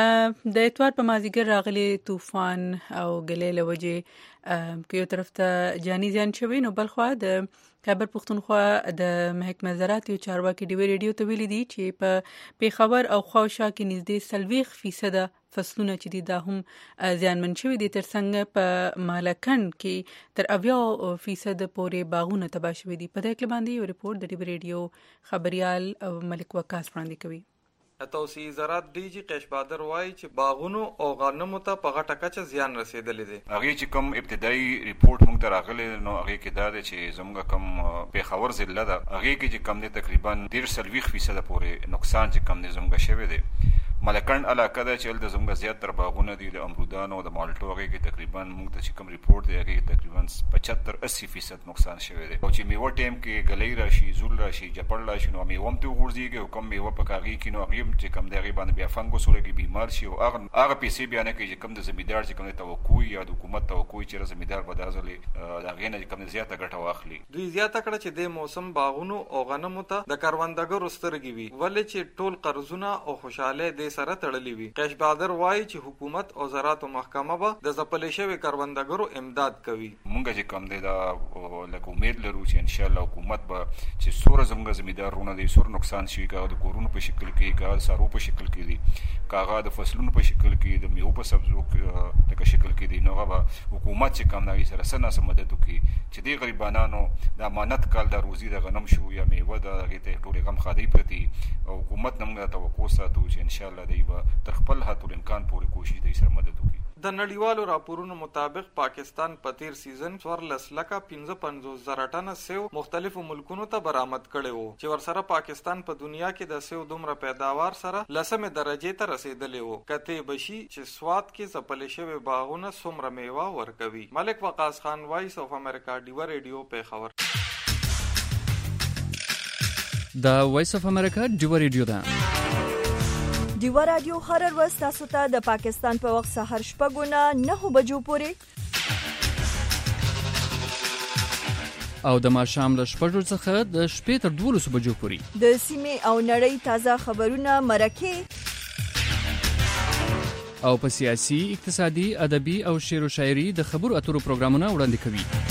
Speaker 2: د اتوار په مازیګر راغلي طوفان او ګلې لوجه که یو طرف ته جاني زیان شوی نو بلخوا د خیبر پښتونخوا د محکمه زراعت یو چارواکي ډیو ریډیو ته ویلي دي چې په پیښور او خواوشا کې نږدې 40% فصلونه چې دي دا هم زیانمن شوي دي، ترڅنګ په مالکند کې تر 80% پورې باغونه تباه شوي دي. په دې کې باندې یو ریپورت د ډیو ریډیو خبريال ملک وقاص وړاندې کوي.
Speaker 6: توسعه زراعت ډي جي قیش بادر وایي چې باغونو او غنمو ته په غټه کچه زیان رسیدلی دی.
Speaker 23: هغه چې کوم ابتدایي ریپورت موږ ته راغلی نو هغه کې دا دی چې زموږ کوم پیښور ضلع ده هغه کې چې کم دی تقریبا 40% پورې نقصان چې کم دی زموږ شوی دی. ملکند علاقه ده چې د زموږ زیات تر باغونه دي د امرودانو او د مالټو هغه کې تقریبا موږ ته چې کوم ریپورت دی هغه تقریبا 75-80% نقصان شوی دی. او چې میوه ټیم کې غلې راشي، زول راشي، جپړ راشي نو میوه هم ته ورځيږي او کوم میوه په کاږي کې نو هغه چې کوم دی غیبان بیا فنګوس ورګي بیمار شي او هغه پیسې بیا نه کوي چې کوم د زمیدار چې کوم توقع یا د حکومت توقع چې زمیدار په دازلې دا غینه کوم زیاته ګټه واخلي.
Speaker 6: دوی زیاته کړه چې د موسم باغونو او غنمو ته د کاروندګرو سترګې وي ولې چې ټول قرضونه او خوشاله د سره تړلې وي. قیش بادر وایي چې حکومت او زراعت محکمه به د ځپلې شوی کاروندګرو امداد کوي.
Speaker 23: مونږ چې کوم دی دا لکه امید لرو چې ان شاء الله حکومت به چې سور زموږ زمیدارونه دي سور نقصان شي کاغه د کورونو په شکل کې کاغه سارو په شکل کې دي کاغه د فصلونو په شکل کې د میوه په سبزو په شکل کې دي نو به حکومت چې کوم نوي سره سنه مدد وکړي چې د غریبانو د امانت کال د روزي د غنم شو یا میوه د غیته ټول غم خادي پرتی او حکومت نمغه توقع ساتو چې ان شاء الله دی به تر خپل هاتو امکان پورې کوشش دی سره مدد وکړي.
Speaker 6: د نړیوالو راپورونو مطابق پاکستان په تیر سیزن 14,55,000 ټنه سیو مختلفو ملکونو ته برآمد کړي وو چې ورسره پاکستان په دنیا کې د سیو دومره پیداوار سره 10مه درجه ته رسیدلی وو. کته بشي چې سواد کې ځپل شوی باغونه څومره میوه ورکوي. ملک وقاص خان، وایس اف امریکا، ډیو ریډیو، پیښور.
Speaker 10: دا وایس اف امریکا ډیو ریډیو ده.
Speaker 1: ډیو رادیو هر ورځ تاسو ته د پاکستان په وخت سحر 9 بجو پورې
Speaker 10: او د ماښام له 6 څخه د شپې تر 12 بجو پورې
Speaker 1: د سیمې او نړۍ تازه خبرونه، مرکه
Speaker 10: او په سیاسي، اقتصادي، ادبي او شعر او شاعري د خبرو اترو پروګرامونه وړاندې کوي.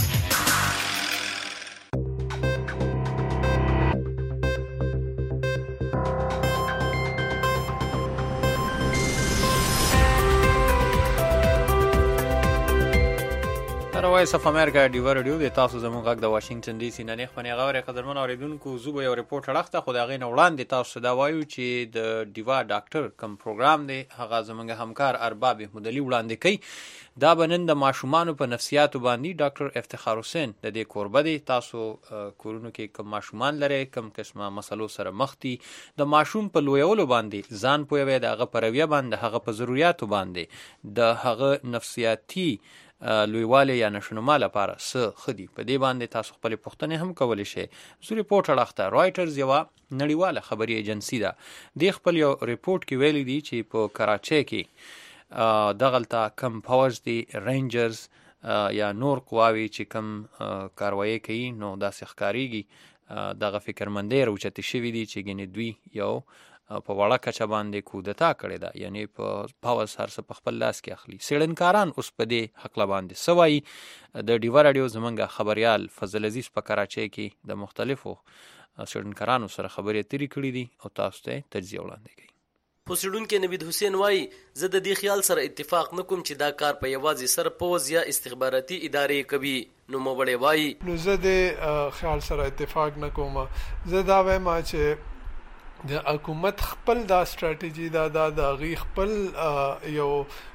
Speaker 3: وایس اف امریکا ډیو ریډیو د تاسو زموږ غږ د واشنگټن ډي سي نه خبري غوړې قدرمن اوریدونکو زوبه یو ریپورت راخته خو دا غي نه وړاندې تاسو دا وایو چې د ډیوا ډاکټر کم پروګرام دی هغه زموږ همکار ارباب مدلي وړاندې کوي. دا بنن د ماشومان په نفسیاتو باندې ډاکټر افتخار حسین د دې کوربه دی. تاسو کورونو کې کم ماشومان لري کم قسمه مسلو سره مخ دي د ماشوم په لویولو باندې ځان پوهوي د هغه پرویه باندې هغه په ضرورتو باندې د هغه نفسیاتي لویواله یا نشونما لپاره څه خدي په دې باندې تاسو خپل پوښتنه هم کولای شئ. زه ریپورت راخته رایټرز یو نړیواله خبري ایجنسی ده د خپل یو ریپورت کې ویلي دي چې په کراچۍ کې دغلطه کم پاورز دي رینجرز یا نور قواوی چې کم کاروایی کوي نو داسې ښکاریږي دغه فکرمندۍ راوچتې شوي دي چې ګنې دوی یو په وړه کچه باندې کودتا کړې ده یعنی په پاوز هر څه په خپل لاس کې اخلي. سیړنکاران اوس په دې حق باندې سوای د ډیو رادیو زمونږ خبريال فضل عزیز په کراچۍ کې د مختلفو سیړنکارانو سره خبرې تیری کړې دي او تاسو ته تجزیه وړاندې کوي.
Speaker 24: پوسیډونکو نوید حسین وایي زه د دې خیال سره اتفاق نکوم چې دا کار په یوازې سر پوز یا استخباراتي ادارې کوي. نو موبړې وایي
Speaker 25: نو زه د خیال سره اتفاق نکوم. زه دا وایم چې
Speaker 7: د حکومت خپل دا ستراتیژي دا غي خپل یو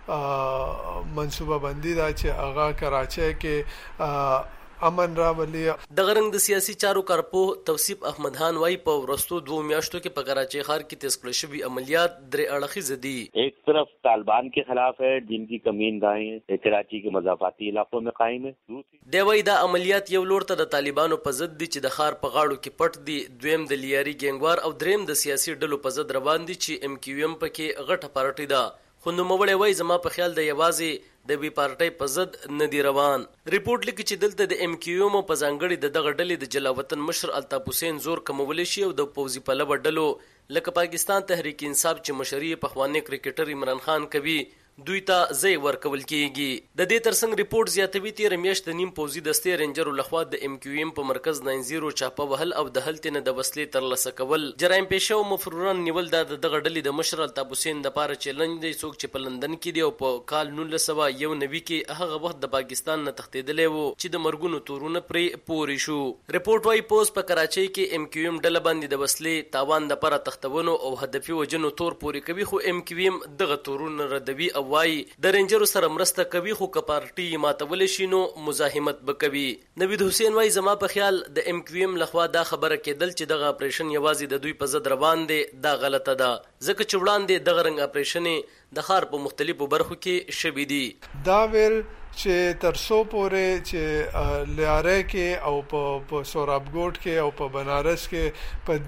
Speaker 7: منصوبه بندي دا چې هغه کراچۍ کې امن راولي.
Speaker 24: د غرنګ د سیاسي چارو کارپو توصیف احمد خان وايي په ورستو 2 میاشتو کې په کراچۍ ښار کې تیز کړل شوی عملیات درې اړخیز دي.
Speaker 8: ایک طرف طالبان کے خلاف ہے جن کی کمین گاہیں کراچی کے مضافاتی علاقوں میں قائم ہے.
Speaker 24: دی وايي دا عملیات یو لور ته د طالبانو په ضد دي چې د ښار په غاړو کې پټ دي، دویم د لیاري ګینګوار او دریم د سیاسي ډلو په ضد روان دي چې ام کیو ایم پکې غټه پارټي ده. خو نوموړی وايي زما په خیال د یوازې د بي پارټۍ په ضد نه دی روان. ریپورت لیکي چې دلته د ام کیو ایم په ځانګړي د دغه ډلې د جلاوطن مشر الطاف حسین زور کمولی شي او د پوځي پلوه ډلو لکه پاکستان تحریک انصاف چې مشري پخوانی کرکټر عمران خان کوي دوی ته ځای ورکول کیږي. د دې ترڅنګ ریپورت زیاتوي تیر میاشت د نیم پوځي دستې رینجرو لخوا د ام کیو ایم په مرکز 90 چاپه وهل او د هلته نه د وسلې ترلاسه کول، جرایم پیشه او مفروران نیول د دغه ډلې د مشر الطاف حسین د پاره چیلنج دی. څوک چې په لندن کې دی او په کال 1991 کې هغه وخت د پاکستان نه تښتیدلی و چې د مرګونو تورونه پرې پوري شو. ریپورت وايي پوز په کراچۍ کې ام کیو ایم ډله باندې د وسلې تاوان د پاره تختونو او هدفي وجنو تور پوري کوي، خو ام کیو ایم دغه تورونه ردوي او وايي د رینجرو سره مرسته کوي، خو که پارټي ماتول شي نو مزاحمت به کوي. نوید حسین وايي زما په خیال د ام کیو ایم لخوا دا خبره کېدل چې دغه اپریشن یوازې د دوی په ضد روان دی دا غلطه ده، ځکه چې وړاندې دغه رنګ اپریشن د ښار په مختلفو برخو کې شوي دي.
Speaker 7: دا ویل چې ترسو پورې چې لیاره کې او په سورابګوټ کې او په بنارس کې په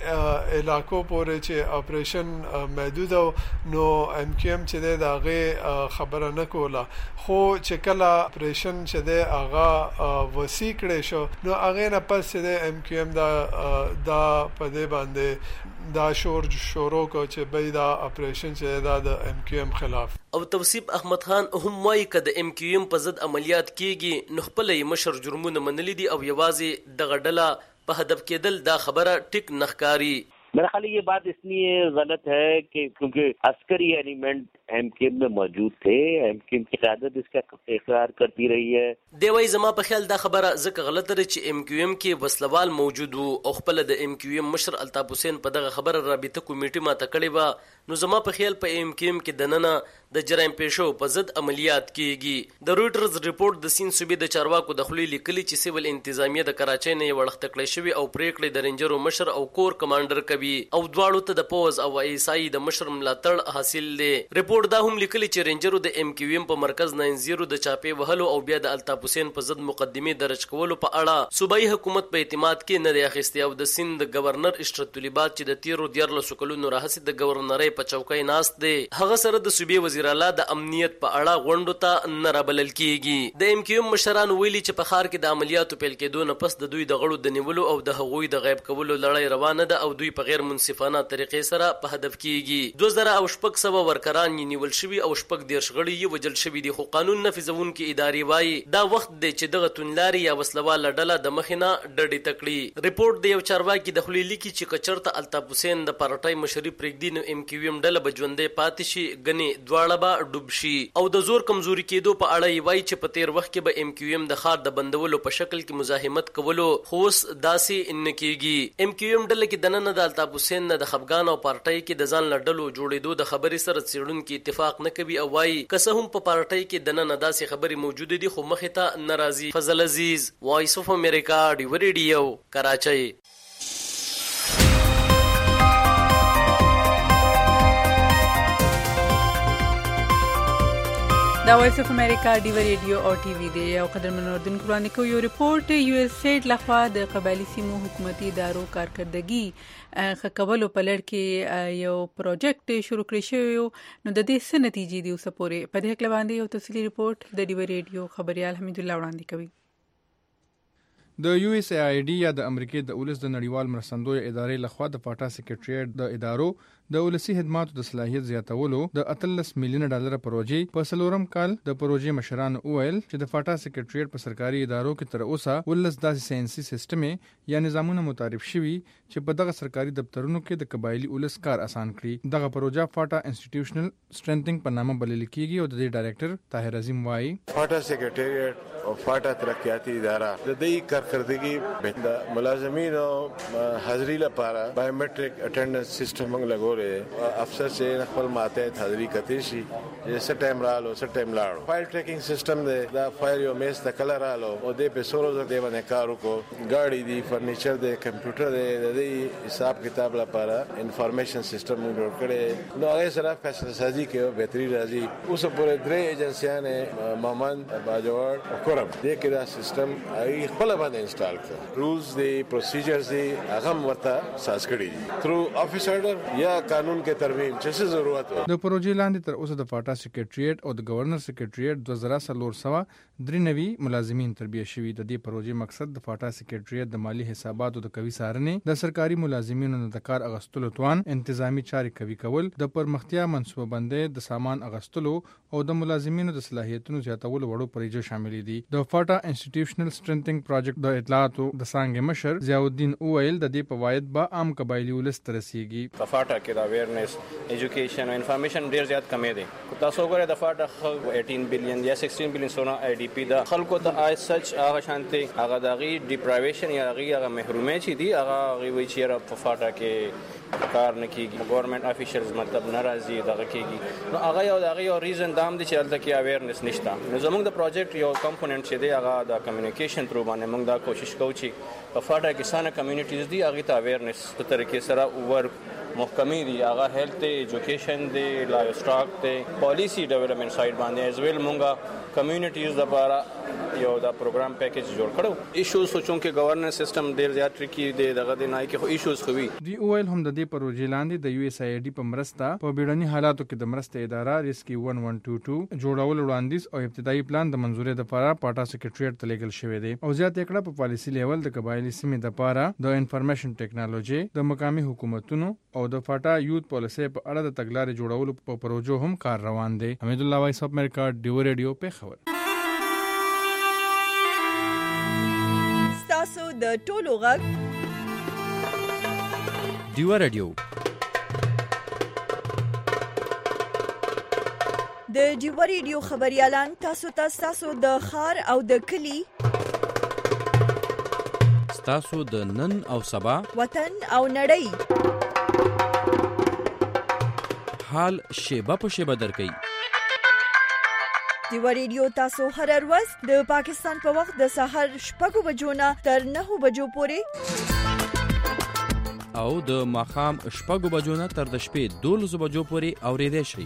Speaker 7: دې علاقو پورې چې اپریشن محدود نو ام کیو ایم چې د هغه خبره نه کوله، خو چې کله اپریشن چې د هغه وسیع کړی شو نو هغه نه پس چې د ام کیو ایم دا په دې باندې دا شروع کو چې به دا اپریشن چې د ام کیو ایم خلاف.
Speaker 24: او توصیف احمد خان هم وايي که د ام کیو ایم په ضد عملیات کیږي نو خپل مشر جرمونه منلي دي او یوازې دغه ډله په هدف کېدل دا خبره ټیک نه ښکاري.
Speaker 8: मेरा ख्याल ये बात इसलिए गलत है कि क्योंकि अस्करी एलिमेंट एमकेएम में मौजूद थे, एमकेएम की क़यादत इसका इकरार करती रही है.
Speaker 24: دی وايي زما په خیال دا خبره ځکه غلطه ده چې ام کیو ایم کې وسلوال موجود وو او خپل د ام کیو ایم مشر الطاف حسین په دغه خبره رابطه کمیټه ماته کړې وه، نو زما په خیال په ام کیو ایم کې دننه د جرایم پیشو په ضد عملیات کیږي. د رویټرز ریپورت د سین صوبې د چارواکو د خولې لیکلي چې سیول انتظامیه د کراچۍ نه وړخته کړې شوی او پریکړې د رینجرو مشر او کور کمانډر کوي او دواړو ته د پوز او ایسای د مشر ملاتړ حاصل دی. ریپورت دا هم لیکلي چې رینجرو د ام کیو ایم په مرکز 90 د چاپې وهلو او بیا د الطاف حسین په ضد مقدمه درج کولو په اړه صوبایي حکومت په اعتماد کې نه دی اخیستی او د سند گورنر اشرت طلیبات چې د تیرو 14 کلونو راهیسې د گورنرۍ په چوکۍ ناست دی، هغه سره د صوبې وزیر اعلی د امنیت په اړه غونډو ته نه رابلل کیږي. د ام کیو ایم مشران ویلي چې په ښار کې د عملیاتو پیل کېدو نه پس د دوی د غړو د نیولو او د هغوی د غیب کولو لړۍ روانه ده او دوی په غیر منصفانه طریقې سره په هدف کیږي. 2006 ورکران نیول شوي او 14 غړي یې وجل شوي دي، خو قانون نافذونکي ادارې وايي دا وخت دی چې دغه تونلاري یا وسلواله ډله د مخینه ډډې تکړي. ریپورت د یو چارواکي د خولې لیکي چې کچرته الطاف حسین د پارټای مشري پرېږدي نو ام کیو ایم ډله به ژوندۍ پاتې شي، ګنې دواړه به ډوب شي. او د زور کمزوري کېدو په اړه یې وایي چې په تیر وخت کې به ام کیو ایم د ښار د بندولو په شکل کې مزاحمت کولو، خو اوس داسې نه کېږي. ام کیو ایم ډله کې دننه د الطاف حسین نه د خفګان او پارټای کې د ځان له ډلو جوړېدو د خبرې سره څېړونکي اتفاق نه کوي او وایي که څه هم په پارټای کې دننه داسې خبرې موجودې دي خو مخې ته نه راځي. فضل عزیز، وایس اف امریکا، ډیو ریډیو، کراچۍ.
Speaker 2: دا وایس اف امریکا ډیو ریډیو او ټي وي دی. او قدرمنو اردوونکو وړاندې کوي یو ریپورت یو اس ایډ لخوا د قبایلي سیمو حکومتي ادارو کارکردګي ښه کولو په لړ کې یو پروجیکټ شروع کړی شوی نو د دې څه نتیجې دي اوسه پورې په دې هکله باندې یو تفصیلي ریپورت د ډیو ریډیو خبريال حمید الله وړاندې کوي.
Speaker 11: د یو اس ای ډي یا د امریکای د اولس د نړیوال مرستندوی ادارې لخوا د پاټا سیکریټریټ د ادارو د ولسی خدماتو د صلاحیت زیاتولو د 13 میلیون ډالر پروژې په سلورم کال د پروژې مشران اویل چې د پاټا سیکریټریټ په سرکاري ادارو کې تر اوسه ولس داسې ساينسي سیستم یا نظامونه متعارف شوي چې په دغه سرکاري دفترونو کې د قبایلی اولس کار آسان کړي. دغه پروژه پاټا انسټیټیوشنل سټرنثینګ په نامه بلل کیږي او د ډایریکټر طاهر عظیم وايي
Speaker 12: پاټا سیکریټریټ او فاټا ترقیاتي اداره د دې کارکردګي د ملازمینو حاضری لپاره بایومټریک اټینډنس سیستم موږ لګولې افسر چې خپل ماته حاضری کوي شي چې څه ټایم رالو څه ټایم لاړو فایل ټریکینګ سیستم دی دا فایل یو میس د کلر رالو او د پیسورو د باندې کار وکړو ګاډي دی فرنیچر دی کمپیوټر دی د دې حساب کتاب لپاره انفارمیشن سیستم جوړ کړي نو هغه سره فیصله سازي کې بهتري راځي اوس پورې درې ایجنسیانه مامن باجوړ او کورم دې کې دا سیستم ای خپل باندې انسټال کړ رولز دی پروسیجرز دی هغه ورته ساز کړي تھرو افیس آرډر یا قانون کې ترمیم چې ضرورت و
Speaker 11: د پروژې لاندې تر اوسه د فاټا سیکریټریټ او د گورنر سیکریټریټ 2393 ملازمین تربیه شوي د دې پروژې مقصد د فاټا سیکریټریټ د مالی حساباتو د قوي څارنې د سرکاري ملازمینو د کار اغستلو توان انتظامی چارې قوي کول د پرمختیا منصوبه بندۍ د سامان اغستلو او د ملازمینو د صلاحیتونو زیاتولو وړو پروژې شامل دي د فاټا انسټیټیوشنل سټرنثینګ پروجیکټ د اطلاعاتو د څانګې مشر ضیاءالدین اویل د دې فواید به عام قبایلی ولس ته رسیږي
Speaker 13: په فاټا کې د اویرنس ایجوکیشن او انفارمیشن ډیر زیات کمی دي تاسو وګورئ د فاټا 18 بلین یا 16 بلین سونه آی ډی پی د خلکو ته آی سچ هغه شانتي هغه دغه ډیپرایویشن یا هغه محرومي چې دي هغه وی چې په فاټا کې کار نه کیږي ګورنمنت افیشلز مطلب ناراضي دغه کیږي نو هغه یو ریزن دام دي چې الته کې اویرنس نشته نو زموږ د پروجیکټ یو کمپوننت چې دی هغه د کمیونیکیشن ترو باندې موږ دا کوشش کوو چې په فاټا کې سانه کمیونټیز دي هغه ته اویرنس په طریقې سره ورک محکمې دي هغه هیلث ایجوکیشن دی لایف سټاک دی پالیسی ډیولپمنٹ سایډ باندې از ویل مونږه کمیونټیز لپاره یو دا پروګرام پیکیج جوړ کړو ایشوز سوچون کې گورننس سیستم ډیر زیات ټریکی دی دغه د نای کې ایشوز خوي
Speaker 11: دی اویل هم د دې پروژې لاندې د یو اس ای ډی په مرسته په بیړني حالاتو کې د مرسته اداره ریسکی 1122 جوړول وړاندیز او ابتدایي پلان د منزوري لپاره پاټا سیکریټریټ ته لیږل شوی دی او زیات کړه په پالیسی لیول د قبایلی سیمې لپاره د انفارمیشن ټیکنالوژي د مقامی حکومتونو او د فاټا یوت پالیسی په اړه د تګلارې جوړولو په پروژو هم کار روان دی حمید الله وایس اف امریکا ډیو ریډیو په خبر
Speaker 1: تاسو د ټولو غږ
Speaker 17: ډیو ریډیو
Speaker 1: د ډیو ریډیو خبريالان تاسو د خار او د کلی
Speaker 17: تاسو د نن او سبا
Speaker 1: وطن او نړۍ
Speaker 17: حال شیبه په شیبه درکې
Speaker 1: ډیو ریډیو تاسو هر ورځ د پاکستان په وخت د سحر 6 بجو نه تر 9 بجو پورې
Speaker 17: او د ماخام 6 بجو نه تر د شپې 12 بجو پورې اوریدئ شئ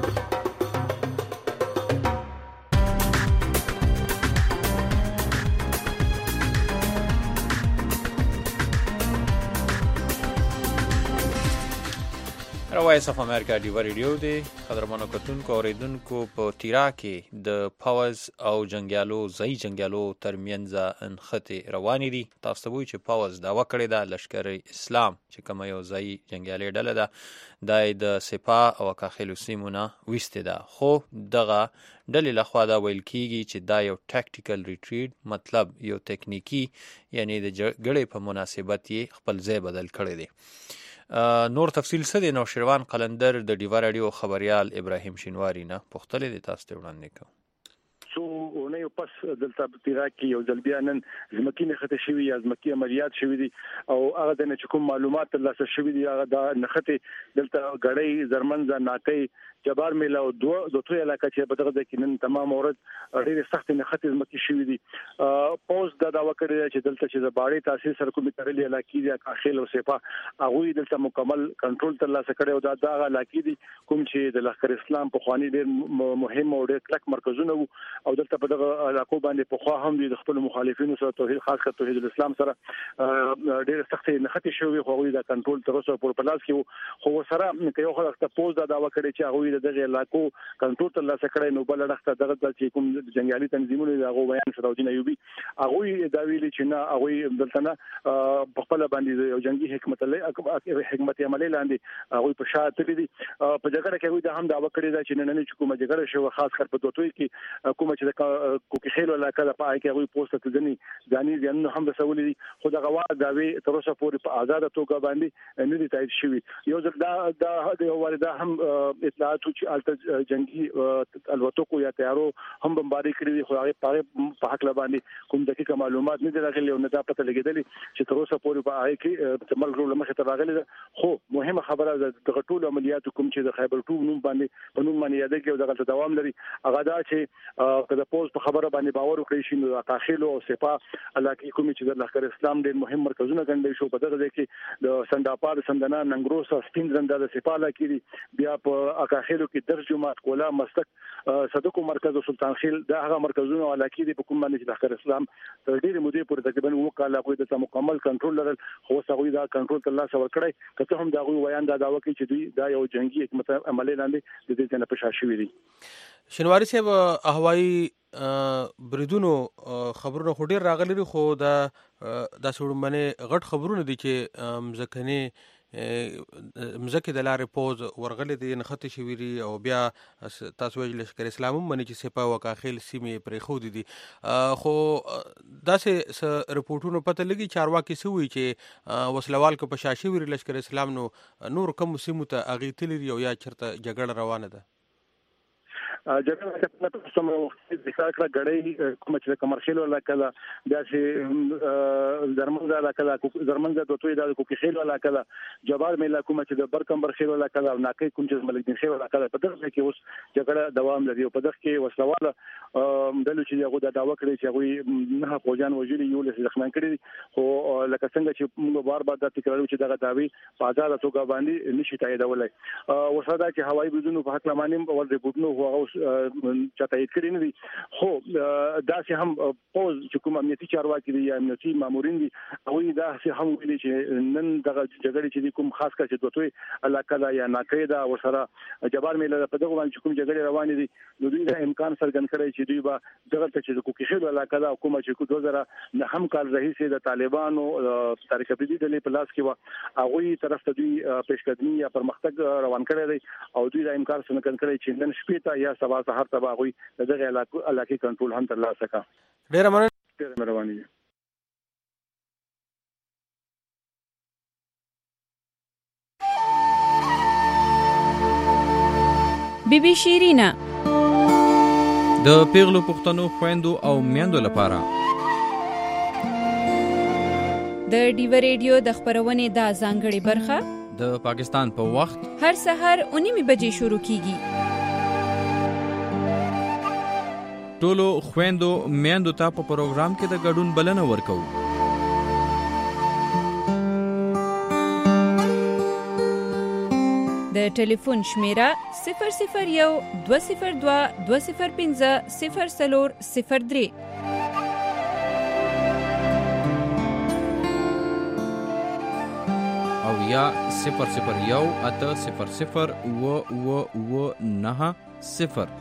Speaker 3: وایس اف امریکا ډیو ریډیو دی قدرمنو کتونکو اوریدونکو په تیرا کې د پاوز او جنگیالو ترمنځ انخته روانې دي تاسو ته وایي چې پاوز دا وکړی دا لشکر اسلام چې کوم یو ځای جنگیالي ډله ده د سپاه او کاخلو سیمونه وسته ده خو دغه ډلې لخوا دا ویل کیږي چې دا یو ټاکټیکل ریټریټ مطلب یو تکنیکی یعنی د جګړې په مناسبت یې خپل ځای بدل کړی دی نور تفصیل څه دی نو شروان قلندر د ډیو رادیو خبريال ابراهیم شینواری نه پختلې د تاسو ته وړاندې کوم
Speaker 14: سو نه یو پس دلته تیرا کې یو ځل بیا نن زمکینه خته شوی یا زمکی عملیات شوی دي او هغه د کوم معلومات ترلاسه شوی دي هغه د نخته دلته غړې زرمنځ ناکي جبار میلا او دوه علاقې چې په دغه کې نن تمام اورد ډېر سخت نخته زمکی شوی دي پوز د داوا کړی چې دلته چې باړې تاسیس سره کومې ترلې علاقې دي کاخل او سپا هغه دلته مکمل کنټرول ترلاسه کړي او دا علاقې دي کوم چې د لښکر اسلام په خواني ډېر مهم او ډېر کلک مرکزونه او دلته په دغه علاقو باندې په خوا هم د خپل مخالفینو سره توحید خاص کر توحید الاسلام سره ډېر سخت نخته شوی خو دا کنټرول تر اوسه پر پلاس کې خو سره یو خلک ته پوز د داوا کړي چې هغه دغه علاقو کنټرول ترلاسه کړي نو بل وخت دغه چې کوم جنگیالي تنظیمونه دغه بیان صداودین ایوبي هغه دا ویلي چې نه هغه دلته نه په خپل باندې یو جنگي حکمت عملی لاندې هغه په شاته دي په جګړه کې دا هم داوا کړی دا چې نن چې کومه جګړه شو خاص کر په دوتوي کې کومه چې د کوکي خېلو علاقه د پای کې هغه پوسټ ته ځنی ځنه هم رسولې دي خو دغه وا دا وی تر اوسه پورې په آزاد توګه باندې نه دي تایید شوی یو ځل دا یو وردا هم اطلاعات راته چې الته جنگي الوتکو یا تیارو هم بمباري کړی خو هغه په حق باندې کوم دقیقه معلومات نه راغلي او نه دا پته لګیدلی چې تر اوسه پورې په هغه کې تمل رول مخه ته راغلي خو مهمه خبره ده د ټول عملیات کوم چې د خیبر 2 نوم باندې په نوم باندې یاد کې دغه دوام لري هغه دا چې کله پوز په خبره باندې باور وکړي شي نو داخلو او سپاه علاقې کوم چې د لښکر اسلام ډېر مهم مرکزونه ګڼل شو په دغه ځای کې د سنداپار سندنا ننګروسا سپین زنده د سپاه علاقې دي بیا په اکاخیلو کې درجمات کولا مستق صدقو مرکز سلطان خیل دا هغه مرکزونه علاقې دي په کوم باندې چې لښکر اسلام تر ډېرې مودې پورې تقریبا وکاله کوي د مکمل کنټرول لرل خو هغه دا کنټرول تر لاسه ورکړي کته هم دا غوي ویان دا داوا کوي چې دوی دا یو جنگي حکمت عملی لاندې د دې نه پښا شوی دي
Speaker 15: شنواری صاحب هوایی بریدونو خبرونه خو ډیر راغلي خو دا سړمنه غټ خبرونه دي چې مزکنه مزکه د لارې پوز ورغلي دي نخته شویری او بیا تاسو ویل لشکر اسلام باندې چې سپا وکاخیل سیمه پرې خو دي خو داسې رپورټونو پته لګي چارواکي سوي چې وسلوال کو پشاشي ویل لشکر اسلام نور کوم سیمه ته اغي تلري او یا چرته جګړه روانه ده
Speaker 14: جګړه په سمو د ښکلا غړې کوم چې کمرشل ولا کله بیا چې درمنځ ولا کله درمنځ د توې د کوکي خیل ولا کله جواب مې کوم چې د برکمبر خیل ولا کله ناکې کوم چې ملک دین خیل ولا کله په دغه کې اوس جګړه دوام لري او په دغه کې وسلواله دلو چې هغه د داوا کړی چې هغه نه فوجان وجري یو له ځخمان کړی خو لکه څنګه چې موږ بار بار د تکرارو چې دغه داوی په آزاد توګه باندې نشي تاییدولای وساده چې هوایي بریدونو په حق لمانیم ول ریپورتونو هو چاته یې کړی نه دي خو دا چې هم پوز چې کوم امنیتي چارواکي دي یا امنیتي مامورین دي او دا چې هم ویلي چې نن دغه جګړې چې کوم خاص کار چې دوی علاقه دا یا ناقیده او سره جبار میله په دغه باندې کوم جګړې روانې دي نو دوی دا امکان څرګند کړی چې دوی به دغه چې د کوکي خیل علاقه دا حکومت چې 2009 هم کال رئیس د طالبانو تاریخ بدی د پلاس کې و هغه طرف ته دوی پیشقدمي یا پرمختګ روان کړی دی او دوی دا امکان څرګند کړی چې نن شپې ته یا سبا هر تبا غوي دغه علاقې کنټرول هم تر لاسه کا
Speaker 15: ډیر
Speaker 14: مهرباني
Speaker 16: بيبي شيرينا
Speaker 17: د پیغلو پښتنو خويندو او میندو لپاره
Speaker 16: د ډیو ریډیو د خبرونې د ځانګړي برخه
Speaker 17: د پاکستان په وخت
Speaker 16: هر سحر 9:00 بجې شروع کیږي
Speaker 17: ټولو خويندو میندو ته په پروګرام کې د ګډون بلنه ورکو
Speaker 16: د ټلیفون شمیره 001 202 205 0403
Speaker 17: او یا 001 800 990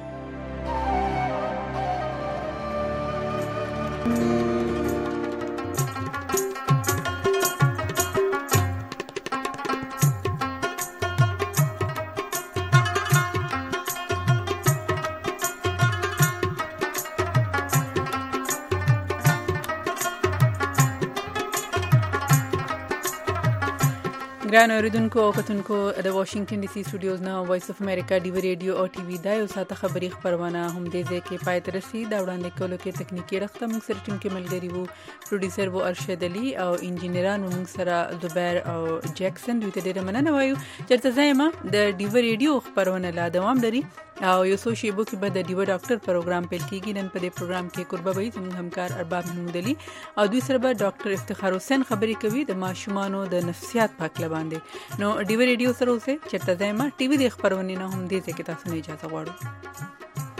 Speaker 2: ګران اوریدونکو او کتونکو د واشنگټن ډي سي سټوډیوز نه وایس اف امریکا ډیو ریډیو او ټي وي دا یو ساته خبري خبرونه هم دې ځکه پای تر رسي دا وړاندې کولو کې تکنیکی رخته موږ سره ټیم کې ملګری وو پروډوسر وو ارشد علي او انجینران موږ سره زبیر او جیکسن دوی ته ډیره مننه وایو چرته زایمه د ډیو ریډیو خبرونه لا دوام لري او یو څو شیبو کې به د ډیو ډاکټر پروګرام پیل کیږي نن په دې پروګرام کې قربه وي زموږ همکار ارباب محمود علي او دوی سره به ډاکټر افتخار حسین خبرې کوي د ماشومانو د نفسیات په اړه باندې نو ډیو ریډیو سره اوسه چرته زایمه ټي وي د خبرونه نه هم دې ځکه تاسو نه اجازه غواړو